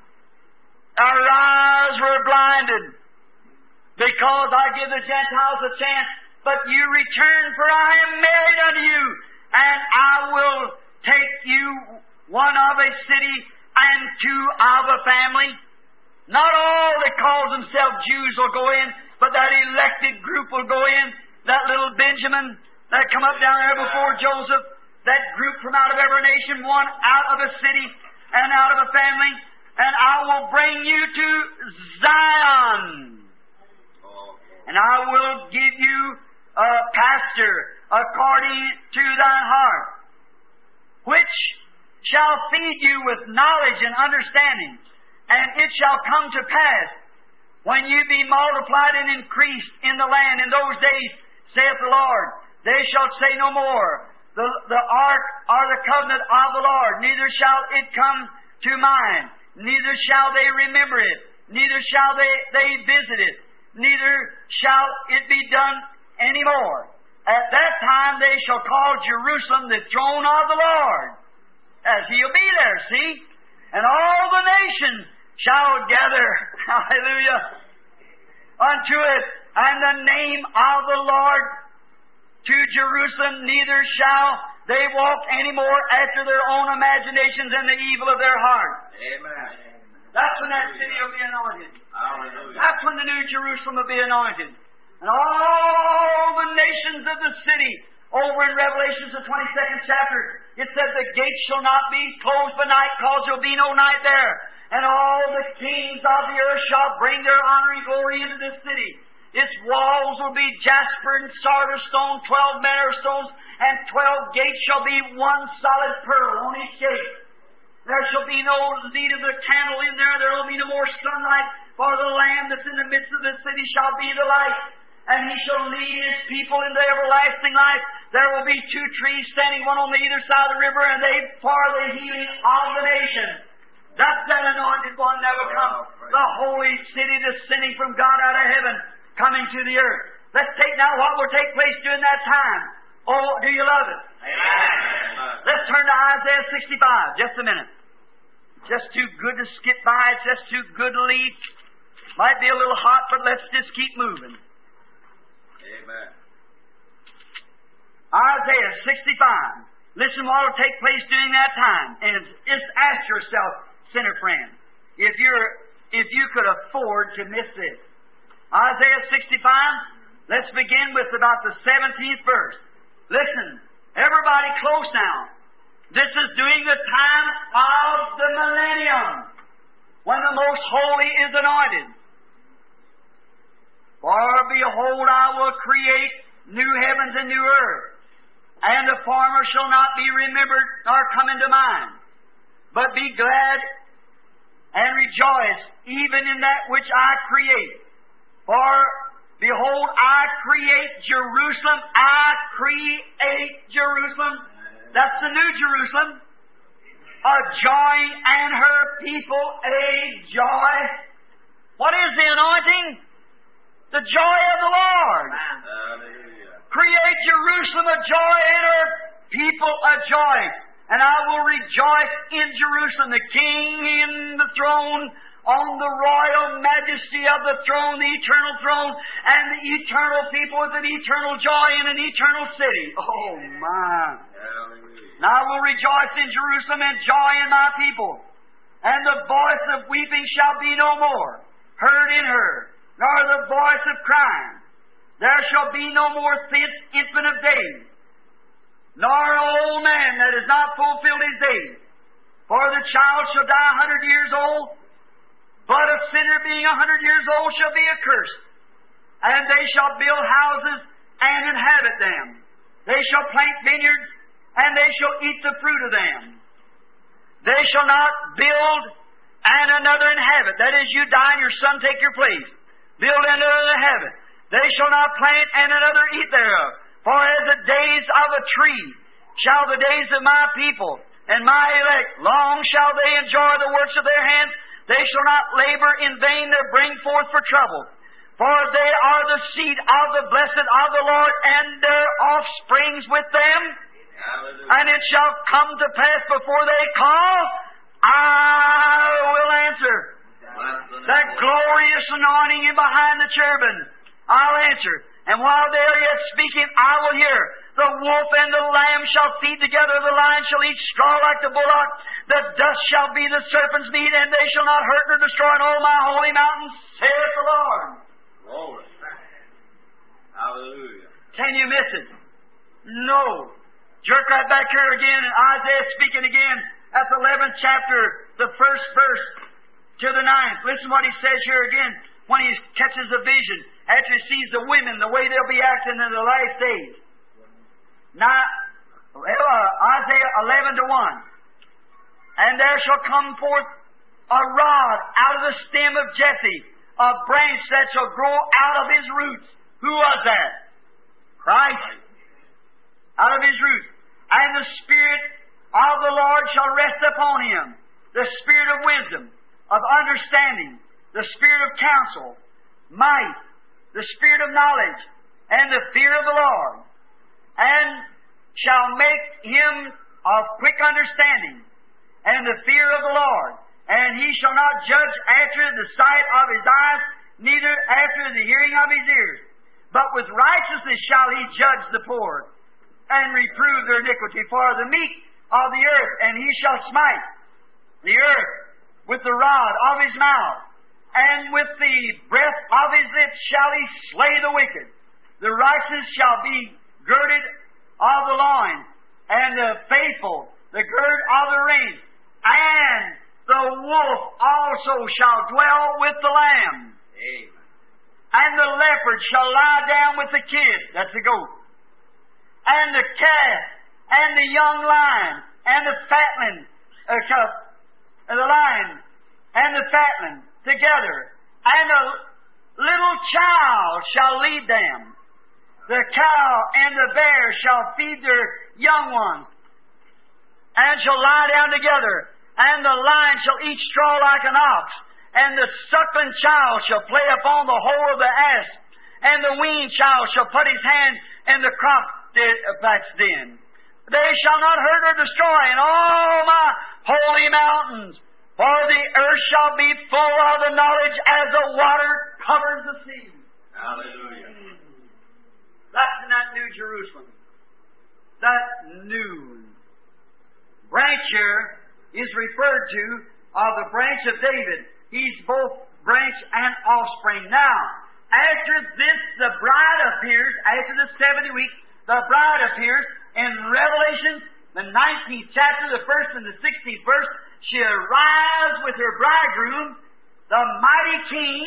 Our eyes were blinded, because I give the Gentiles a chance, but you return, for I am married unto you, and I will take you one of a city and two of a family. Not all that calls themselves Jews will go in, but that elected group will go in. That little Benjamin that come up down there before Joseph, that group from out of every nation, one out of a city and out of a family, and I will bring you to Zion. And I will give you a pastor according to thine heart, which shall feed you with knowledge and understanding. And it shall come to pass, when you be multiplied and increased in the land in those days, saith the Lord, they shall say no more, the, the ark or the covenant of the Lord, neither shall it come to mind, neither shall they remember it, neither shall they, they visit it, neither shall it be done any more. At that time they shall call Jerusalem the throne of the Lord, as He'll be there, see? And all the nations shall gather, hallelujah, unto it, and the name of the Lord to Jerusalem, neither shall they walk any more after their own imaginations and the evil of their heart. Amen. That's when that city will be anointed. Hallelujah. That's when the New Jerusalem will be anointed. And all the nations of the city, over in Revelation, the twenty-second chapter, it says the gates shall not be closed by night, cause there will be no night there. And all the kings of the earth shall bring their honor and glory into this city. Its walls will be jasper and sardis stone, twelve manner stones, and twelve gates shall be one solid pearl on each gate. There shall be no need of the candle in there. There will be no more sunlight, for the Lamb that's in the midst of the city shall be the light. And He shall lead His people into everlasting life. There will be two trees standing, one on the either side of the river, and they for the healing of the nation. That's that anointed one that will come. The holy city descending from God out of heaven, coming to the earth. Let's take now what will take place during that time. Oh, do you love it? Amen. Let's turn to Isaiah sixty-five. Just a minute. Just too good to skip by. It's just too good to leave. Might be a little hot, but let's just keep moving. Amen. Isaiah sixty-five. Listen what will take place during that time. And just ask yourself, sinner friend, if you're if you could afford to miss this. Isaiah sixty-five, let's begin with about the seventeenth verse. Listen, everybody close now. This is during the time of the millennium, when the most holy is anointed. For behold, I will create new heavens and new earth, and the former shall not be remembered nor come into mind. But be glad and rejoice even in that which I create. For behold, I create Jerusalem. I create Jerusalem. That's the New Jerusalem. A joy, and her people a joy. What is the anointing? The joy of the Lord. Hallelujah. Create Jerusalem a joy, and her people a joy. And I will rejoice in Jerusalem, the King in the throne, on the royal majesty of the throne, the eternal throne, and the eternal people with an eternal joy in an eternal city. Oh, my. Hallelujah. And I will rejoice in Jerusalem and joy in my people. And the voice of weeping shall be no more heard in her, nor the voice of crying. There shall be no more thence infant of days, nor an old man that has not fulfilled his days. For the child shall die a hundred years old, but a sinner being a hundred years old shall be accursed. And they shall build houses and inhabit them. They shall plant vineyards, and they shall eat the fruit of them. They shall not build and another inhabit. That is, you die and your son take your place. Build and another inhabit. They shall not plant and another eat thereof. For as the days of a tree shall the days of my people and my elect. Long shall they enjoy the works of their hands. They shall not labor in vain that bring forth for trouble. For they are the seed of the blessed of the Lord, and their offsprings with them. Hallelujah. And it shall come to pass before they call, I will answer. That glorious anointing in behind the cherubim, I'll answer. And while they are yet speaking, I will hear. The wolf and the lamb shall feed together, the lion shall eat straw like the bullock. The dust shall be the serpent's meat, and they shall not hurt nor destroy in all my holy mountains, saith the Lord. Glory. Hallelujah. Can you miss it? No. Jerk right back here again, and Isaiah speaking again at the eleventh chapter, the first verse to the ninth. Listen what he says here again when he catches a vision after he sees the women, the way they'll be acting in the last days. Now, uh, Isaiah eleven to one. And there shall come forth a rod out of the stem of Jesse, a branch that shall grow out of his roots. Who was that? Christ. Out of his roots. And the Spirit of the Lord shall rest upon him. The Spirit of wisdom, of understanding, the Spirit of counsel, might, the Spirit of knowledge, and the fear of the Lord. And shall make him of quick understanding, and the fear of the Lord. And he shall not judge after the sight of his eyes, neither after the hearing of his ears. But with righteousness shall he judge the poor, and reprove their iniquity for the meek of the earth. And he shall smite the earth with the rod of his mouth, and with the breath of his lips shall he slay the wicked. The righteous shall be girded of the loins, and the faithful the gird of the reins. And the wolf also shall dwell with the lamb. Amen. And the leopard shall lie down with the kid, that's the goat, and the calf, and the young lion, and the fatling, uh, calf, and the lion, and the fatling together, and a little child shall lead them. The cow and the bear shall feed their young ones, and shall lie down together, and the lion shall eat straw like an ox, and the suckling child shall play upon the hole of the ass, and the weaned child shall put his hand in the crop that's den. They shall not hurt or destroy in all my holy mountains, for the earth shall be full of the knowledge as the water covers the sea. Hallelujah. That's in that New Jerusalem. That new branch here is referred to of the branch of David. He's both branch and offspring. Now, after this, the bride appears, after the seventy weeks, the bride appears in Revelation, the nineteenth chapter, the first and the sixteenth verse. She arrives with her bridegroom, the mighty king.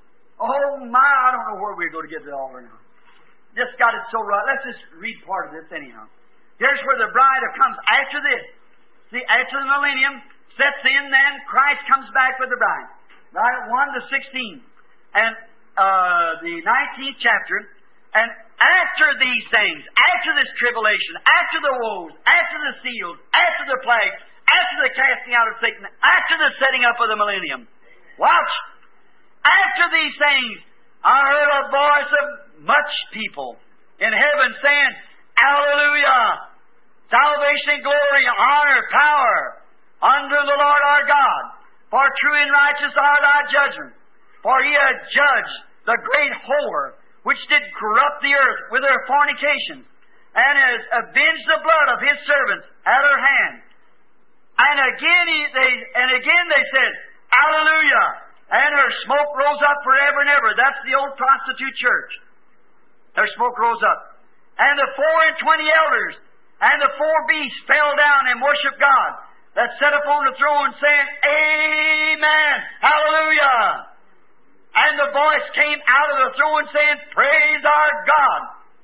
Oh my, I don't know where we're going to get to all right now. Just got it so right. Let's just read part of this anyhow. Here's where the bride comes after this. See, after the millennium sets in, then Christ comes back with the bride. Right, one to sixteen. And uh, the nineteenth chapter. And after these things, after this tribulation, after the woes, after the seals, after the plagues, after the casting out of Satan, after the setting up of the millennium. Watch. After these things, I heard a voice of much people in heaven saying, Hallelujah! Salvation, glory, honor, power unto the Lord our God. For true and righteous are thy judgments. For he hath judged the great whore, which did corrupt the earth with her fornications, and has avenged the blood of his servants at her hand. And again, he, they, and again they said, Hallelujah! And her smoke rose up forever and ever. That's the old prostitute church. Her smoke rose up. And the four and twenty elders and the four beasts fell down and worshiped God that sat upon the throne, saying, Amen! Hallelujah! And the voice came out of the throne saying, Praise our God!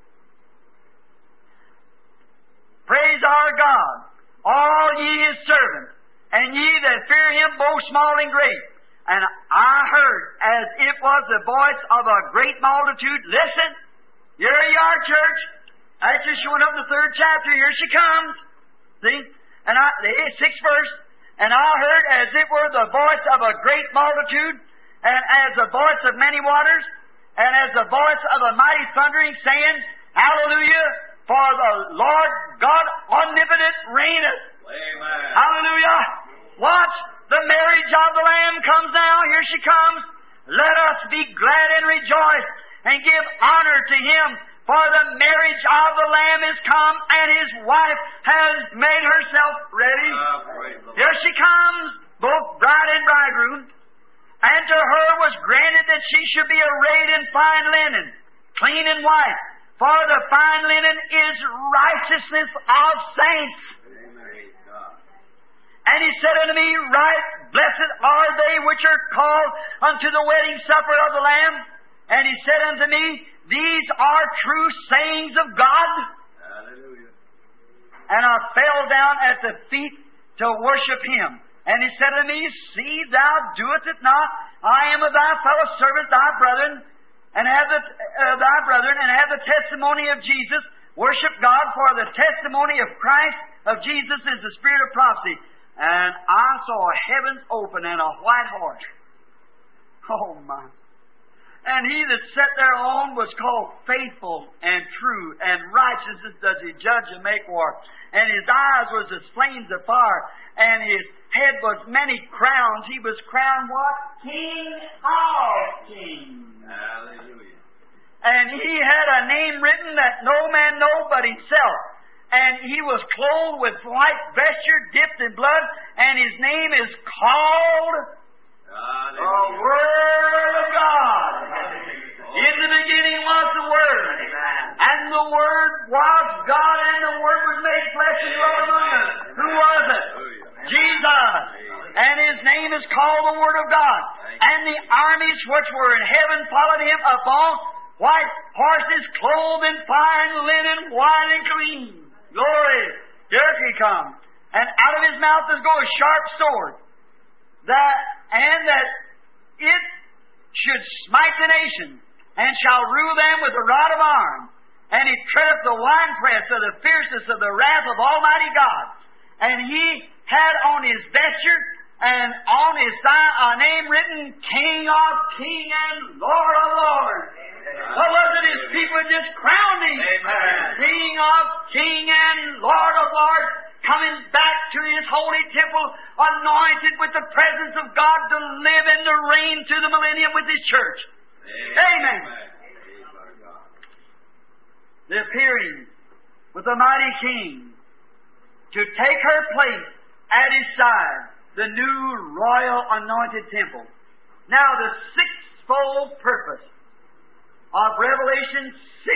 Praise our God, all ye his servants, and ye that fear him, both small and great. And I heard, as it was the voice of a great multitude, listen, here you are, church. That's just showing up in the third chapter. Here she comes. See? And I, the sixth verse. And I heard, as it were the voice of a great multitude, and as the voice of many waters, and as the voice of a mighty thundering, saying, Hallelujah, for the Lord God omnipotent reigneth. Amen. Hallelujah. Watch, the marriage of the Lamb comes now. Here she comes. Let us be glad and rejoice, and give honor to him, For the marriage of the Lamb is come, and His wife has made herself ready. Uh, Here she comes, both bride and bridegroom. And to her was granted that she should be arrayed in fine linen, clean and white. For the fine linen is righteousness of saints. And He said unto me, Right, blessed are they which are called unto the wedding supper of the Lamb. And He said unto me, These are true sayings of God. Hallelujah. And I fell down at the feet to worship Him. And He said unto me, See thou doest it not. I am of thy fellow servants, thy brethren, and have the uh, thy brethren, and have the testimony of Jesus. Worship God, for the testimony of Christ of Jesus is the spirit of prophecy. And I saw heavens open and a white horse. Oh my! And He that sat thereon was called Faithful and True, and righteousness does He judge and make war. And His eyes was as flames of fire, and His head was many crowns. He was crowned what? King of kings. Hallelujah. And He had a name written that no man know but Himself. And He was clothed with white vesture dipped in blood, and His name is called Hallelujah. the Word of God. In the beginning was the Word, and the Word was God, and the Word was made flesh and dwelt among us. Who was it? Jesus. And His name is called the Word of God. And the armies which were in heaven followed Him upon white horses, clothed in fine linen, white and clean. Glory! Here He comes. And out of His mouth is go a sharp sword, that and that it should smite the nations, and shall rule them with a rod of iron. And He treadeth the winepress of the fierceness of the wrath of Almighty God. And He had on His vesture and on His thigh a name written, King of Kings and Lord of Lords. What was it? His people just crowned Him. Amen. King of Kings and Lord of Lords, coming back to His holy temple, anointed with the presence of God to live and to reign to the millennium with His church. Amen. Amen. The appearing with the mighty King to take her place at His side, the new royal anointed temple. Now the sixfold purpose of Revelation six,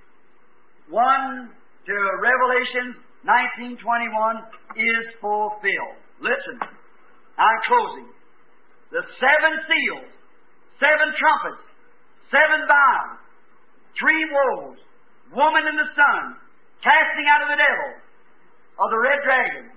one to Revelation nineteen twenty-one is fulfilled. Listen, I'm closing. The seven seals, seven trumpets, seven vials, three woes, woman in the sun, casting out of the devil, of the red dragon,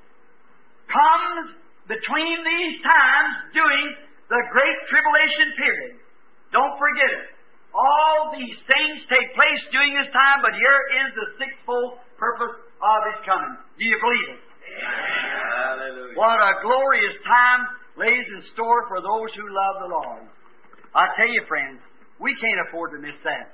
comes between these times doing the great tribulation period. Don't forget it. All these things take place during this time, but here is the sixfold purpose of His coming. Do you believe it? Hallelujah. What a glorious time lays in store for those who love the Lord. I tell you, friends, we can't afford to miss that.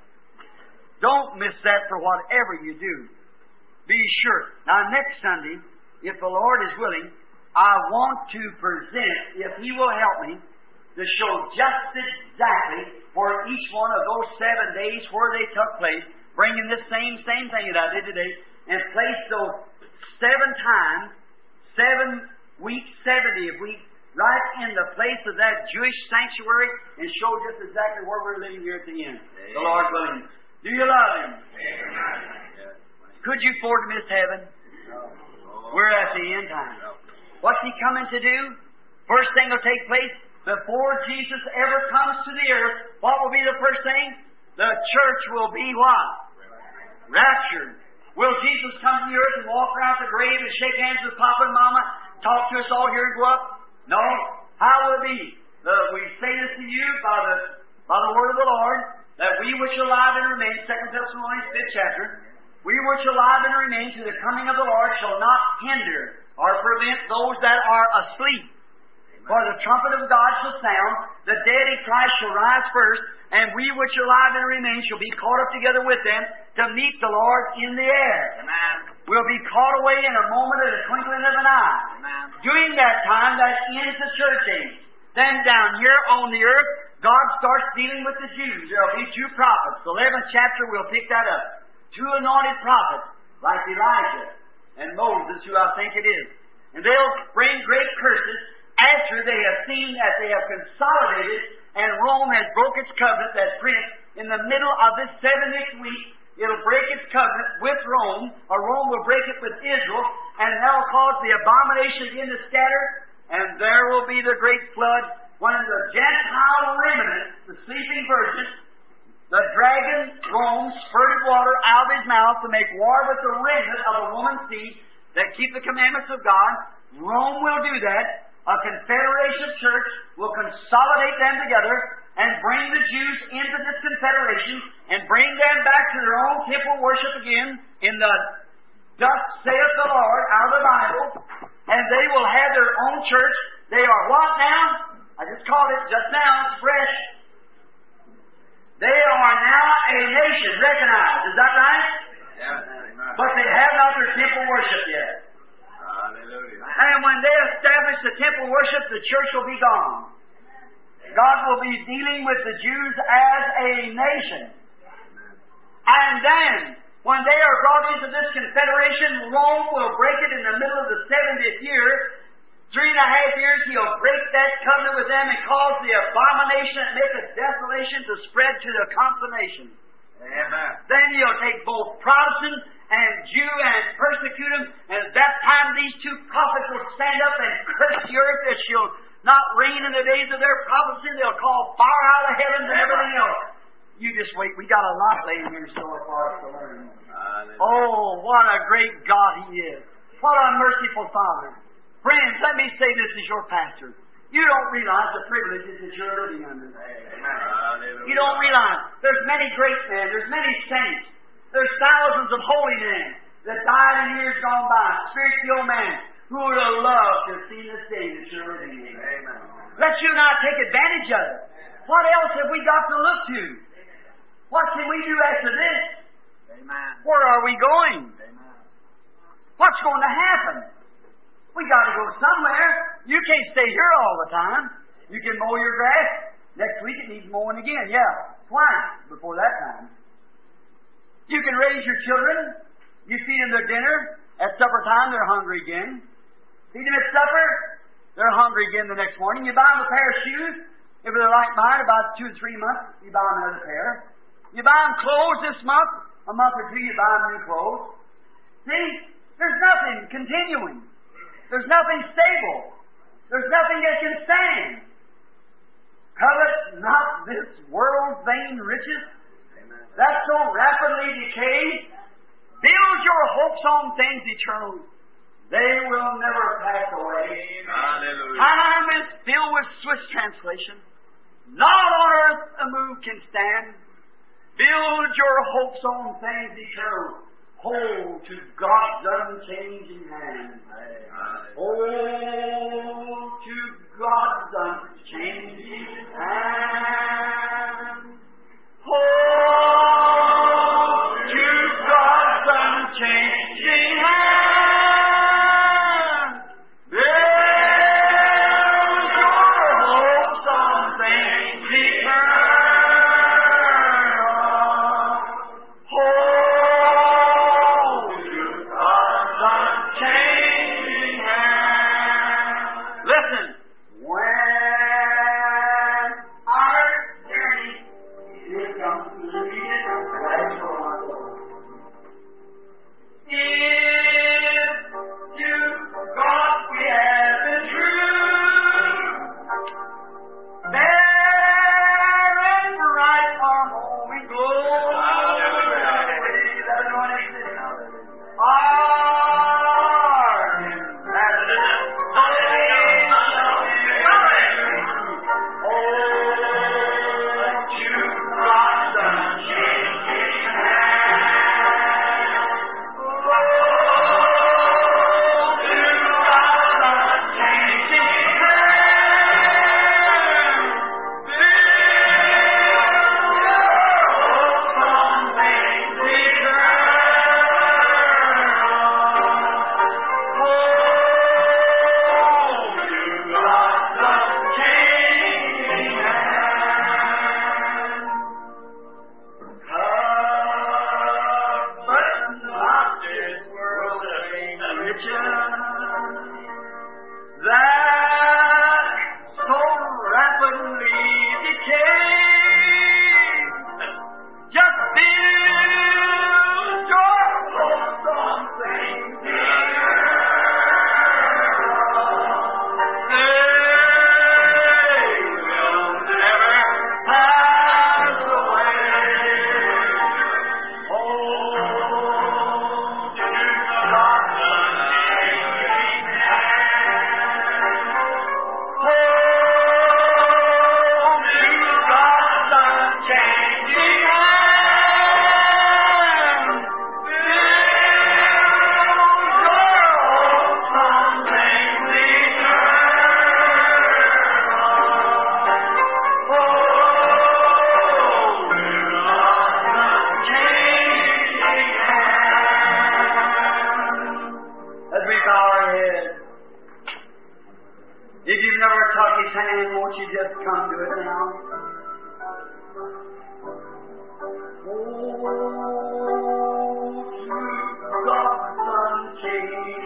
Don't miss that for whatever you do. Be sure. Now, next Sunday, if the Lord is willing, I want to present, if He will help me, to show just exactly for each one of those seven days where they took place, bringing this same same thing that I did today, and place those seven times, seven weeks, seventy weeks, right in the place of that Jewish sanctuary, and show just exactly where we're living here at the end. Amen. The Lord willing. Do you love Him? Amen. Could you afford to miss heaven? No. We're at the end time. What's He coming to do? First thing will take place before Jesus ever comes to the earth. What will be the first thing? The church will be what? Raptured. Will Jesus come to the earth and walk around the grave and shake hands with Papa and Mama, talk to us all here and go up? No. How will it be? The, we say this to you by the by the word of the Lord, that we which are alive and remain, Second Thessalonians fifth chapter, we which are alive and remain to the coming of the Lord shall not hinder or prevent those that are asleep. For the trumpet of God shall sound, the dead in Christ shall rise first, and we which are alive and remain shall be caught up together with them to meet the Lord in the air. Amen. We'll be caught away in a moment of the twinkling of an eye. Amen. During that time, that ends the church age. Then down here on the earth, God starts dealing with the Jews. There will be two prophets. The eleventh chapter, we'll pick that up. two anointed prophets, like Elijah and Moses, who I think it is. And they'll bring great curses after they have seen that they have consolidated and Rome has broke its covenant, that prince, in the middle of this seventieth week, it'll break its covenant with Rome, or Rome will break it with Israel, and that'll cause the abomination again to scatter, and there will be the great flood when the Gentile remnant, the sleeping virgin, the dragon, Rome, spurted water out of his mouth to make war with the remnant of the woman's seed that keep the commandments of God. Rome will do that. A confederation church will consolidate them together and bring the Jews into this confederation and bring them back to their own temple worship again in the thus saith the Lord out of the Bible, and they will have their own church. They are what now? I just called it just now, it's fresh. They are now a nation, recognized. Is that right? Yeah. But they have not their temple worship yet. Hallelujah. And when they establish the temple worship, the church will be gone. God will be dealing with the Jews as a nation. And then, when they are brought into this confederation, Rome will break it in the middle of the seventieth year. Three and a half years, he'll break that covenant with them and cause the abomination and make a desolation to spread to the consummation. Amen. Then he'll take both Protestant and Jew and persecute them, and at that time these two prophets will stand up and curse the earth that she'll not reign in the days of their prophecy. They'll call fire out of the heavens and everything else. You just wait. We got a lot laying here in store for us to learn. Hallelujah. Oh, what a great God He is. What a merciful Father. Friends, let me say this as your pastor. You don't realize the privileges that you're living under. Hallelujah. You don't realize there's many great men, there's many saints, there's thousands of holy men that died in years gone by, spiritual men, who would have loved to have seen this day that you're living in. Amen. Let you not take advantage of it. What else have we got to look to? What can we do after this? Amen. Where are we going? Amen. What's going to happen? We got to go somewhere. You can't stay here all the time. You can mow your grass. Next week it needs mowing again. Yeah, twice before that time. You can raise your children. You feed them their dinner. At supper time, they're hungry again. Feed them at supper, they're hungry again the next morning. You buy them a pair of shoes. If they're like mine, about two or three months, you buy them another pair. You buy them clothes this month. A month or two, you buy them new clothes. See, there's nothing continuing. There's nothing stable. There's nothing that can stand. Covet not this world's vain riches that so rapidly decay. Build your hopes on things eternal. They will never pass away. Hallelujah. Time is filled with Swiss translation. Not on earth a move can stand. Build your hopes on things eternal. Hold to God's unchanging hand. Hold to God's unchanging hand. Hold to God's unchanging hand. Build your hopes on things eternal. Hold to God's unchanging hand. hand, won't you just come to it now? Oh, to God's unchanging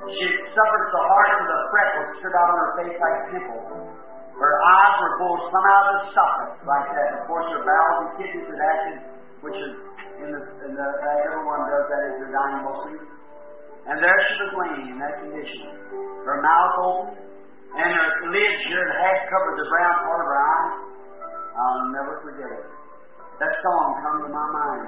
She suffered so hard that the freckles stood out on her face like pimples. Her eyes were both somehow the sockets like that. Of course, her bowels and kidneys had acted, which is in the, in the uh, everyone does that is the dying mostly. And there she was laying in that condition. Her mouth open, and her lids here had covered the brown part of her eye. I'll never forget it. That song comes to my mind.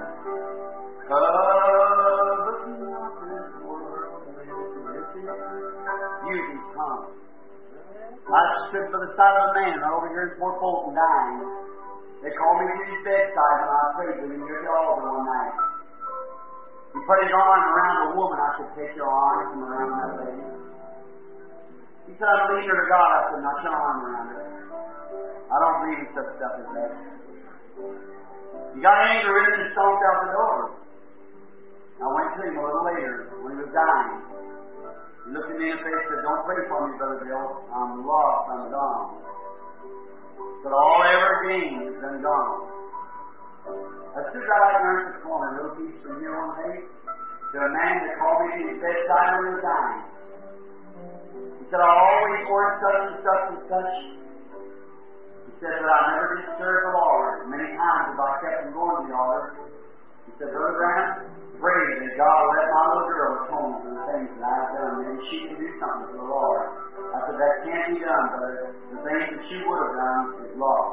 Cover me not this world with beauty's come. I stood by the side of a man over here in Fort Fulton dying. They called me to his bedside when I prayed with him near the altar one night. He put his arm around the woman. I said, take your arm from around that lady. He said, I'm leading her to God. I said, not your arm around her. I don't believe in such stuff as that. He got angry with him and stomped out the door. I went to him a little later when he was dying. He looked at me in the face and said, don't pray for me, Brother Bill. I'm lost. I'm gone. He said, all I ever gained is done gone. I stood right out there in the corner, a little piece from here one day, to a man that called me to his bedside when he was dying. He said, I always ordered such and such and such. He said, but I never did serve the Lord. Many times if I kept from going to the altar, he said, Brother Grant, pray that God will let my little girl atone for the things that I've done. Maybe she can do something for the Lord. I said, that can't be done, but the things that she would have done is lost.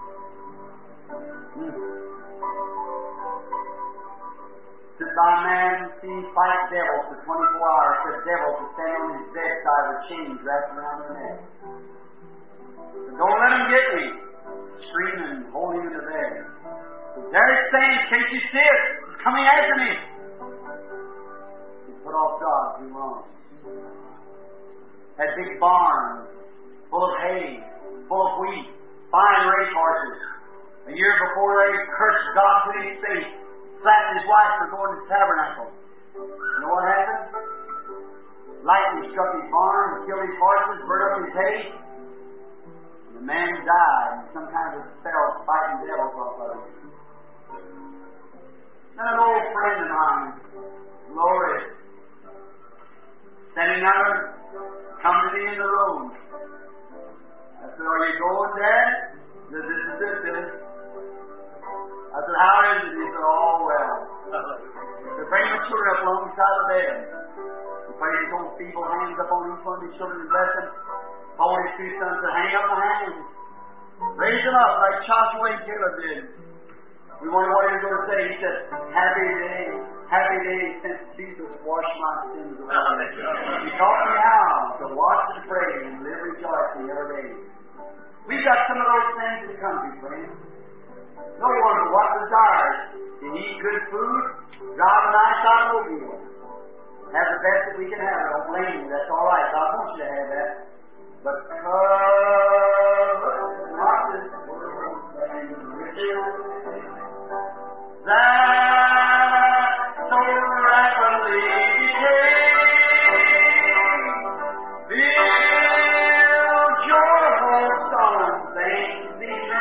Hmm. Stood by a man and seen fight devils for twenty-four hours. Said devils to stand on his bedside with chains wrapped around their neck. Said, don't let him get me. Screaming and holding him to bed. Said, there he's saying, can't you see it? It's coming after me. He put off God too long. Had big barns full of hay, full of wheat, fine race horses. A year before they cursed God to his face, slapped his wife for going to the tabernacle. You know what happened? Lightning struck his barn, killed his horses, burned up his hay. And the man died, and some kind of a spell fighting devils off of him. And an old friend of mine, Lori, standing there, come to me in the road. I said, are you going, Dad? He said, this is it, Billy. I said, how is it? He said, all well. They bring the children up alongside the bed. He put his own feeble hands up on each one of his children and bless them. Told his two sons to hang up my hands. Raise them up like Joshua and Caleb did. We wondered what he was going to say. He said, happy day, happy day since Jesus washed my sins away. He taught me how to watch and pray and live rejoicing every day. We've got some of those things in the country, friends. No wonder what desires to eat good food, drive a nice automobile, have the best that we can have. I don't blame you. That's all right. God wants you to have that. But cover not this world and riches that so rapidly decay. Build your hopes on things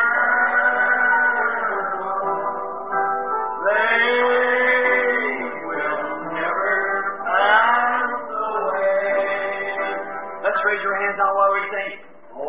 eternal. They will never pass away. Let's raise your hands on while we sing. Oh,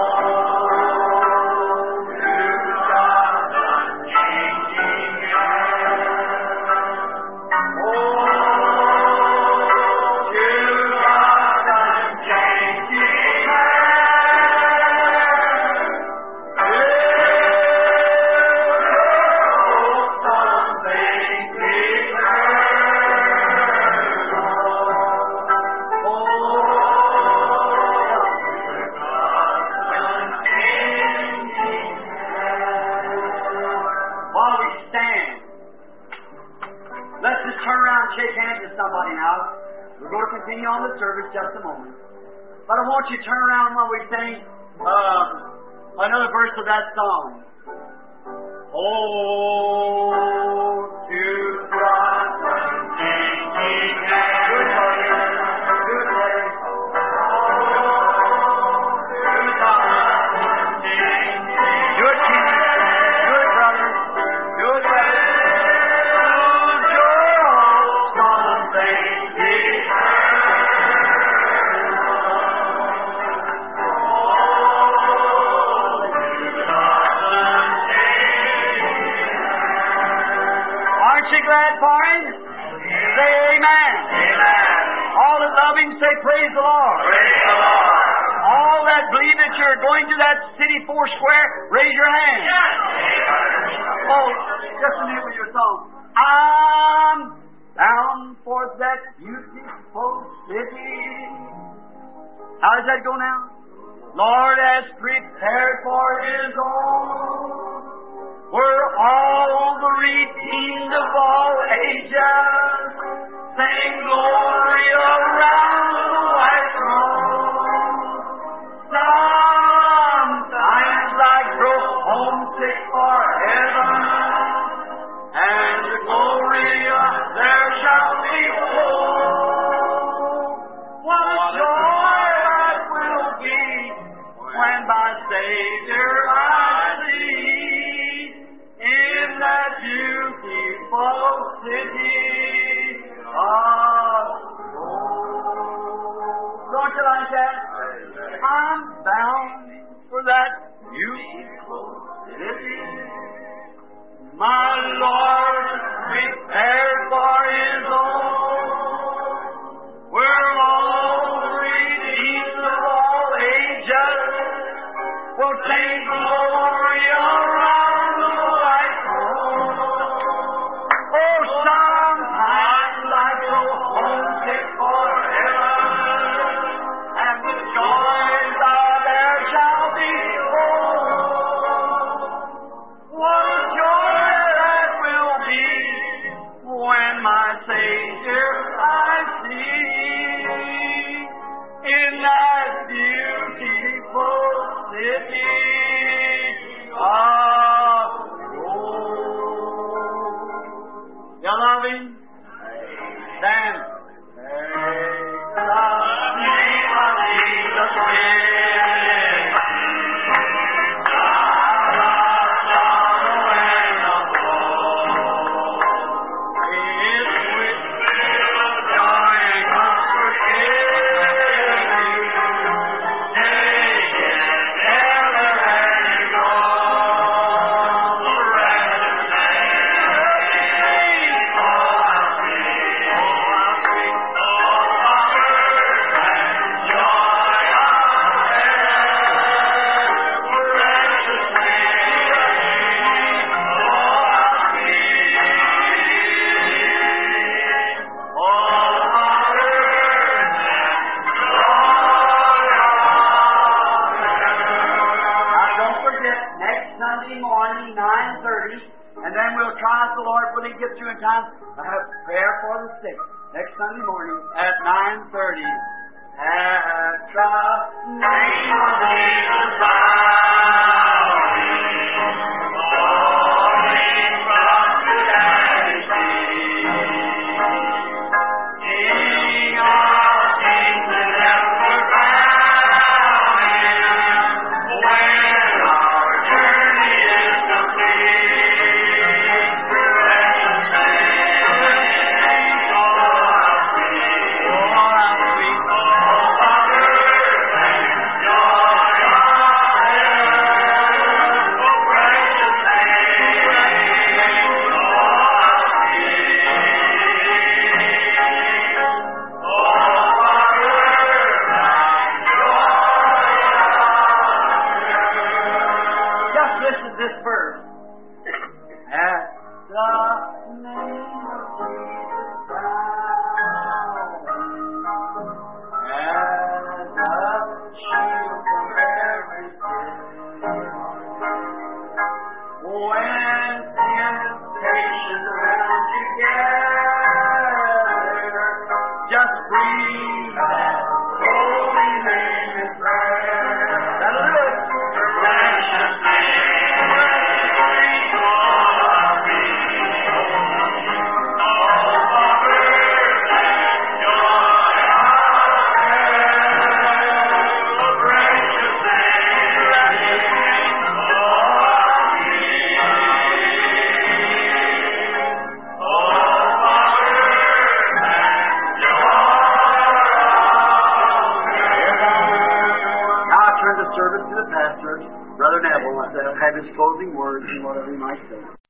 continue on the service just a moment. But I want you to turn around while we sing uh, another verse of that song. Oh, to God, unchanging hand. Good morning. Good morning. Oh, to God, unchanging hand. Good king. Good brother. Good brother. Lose your hopes on things eternal. say, praise the Lord. Praise the Lord. All that believe that you're going to that city four square, raise your hand. Oh, just a minute with your song. I'm bound for that beautiful city. How does that go now? Lord has prepared for His own, where all the redeemed of all ages sing glory around the white throne. Sometimes I grow homesick for heaven, and the glory there shall be full. What a joy that will be when my Savior I see in that beautiful city of gold. Don't you like that? I'm bound for that beautiful city. My Lord prepared for His own, where all the redeemed of all ages will sing glory around the white throne. Oh, sometimes I go homesick for heaven, and the joys of there shall be full. What a joy that will be when my Savior I see in that beautiful city of gold. You love Him? Stand. Praise the name of Jesus Christ. God of sorrow and of woe, His with joy and comfort give you. Take it ever and go. Precious name. Oh, how sweet, oh, how sweet, oh, comfort and joy of heaven. Precious name. Oh, how sweet, oh, comfort Now, don't forget, next Sunday morning, nine thirty, and then we'll try if the Lord will He get through in time to have prayer for the sick. Next Sunday morning at nine thirty. At the name of Jesus, falling from humanity, King of kings and ever crowning, when our journey is complete, precious name, oh how sweet, oh how sweet, oh comfort and joy of heaven, oh precious name, oh how sweet, oh just listen to this verse. At the name of Jesus Christ, as a shield from every sin, when temptations around you gather, just breathe that holy name in prayer. That'll do it. Precious name, precious name, oh, comfort and joy of heaven, precious name, precious name, oh, Service to the pastor, Brother Neville, to have his closing words and whatever he might say.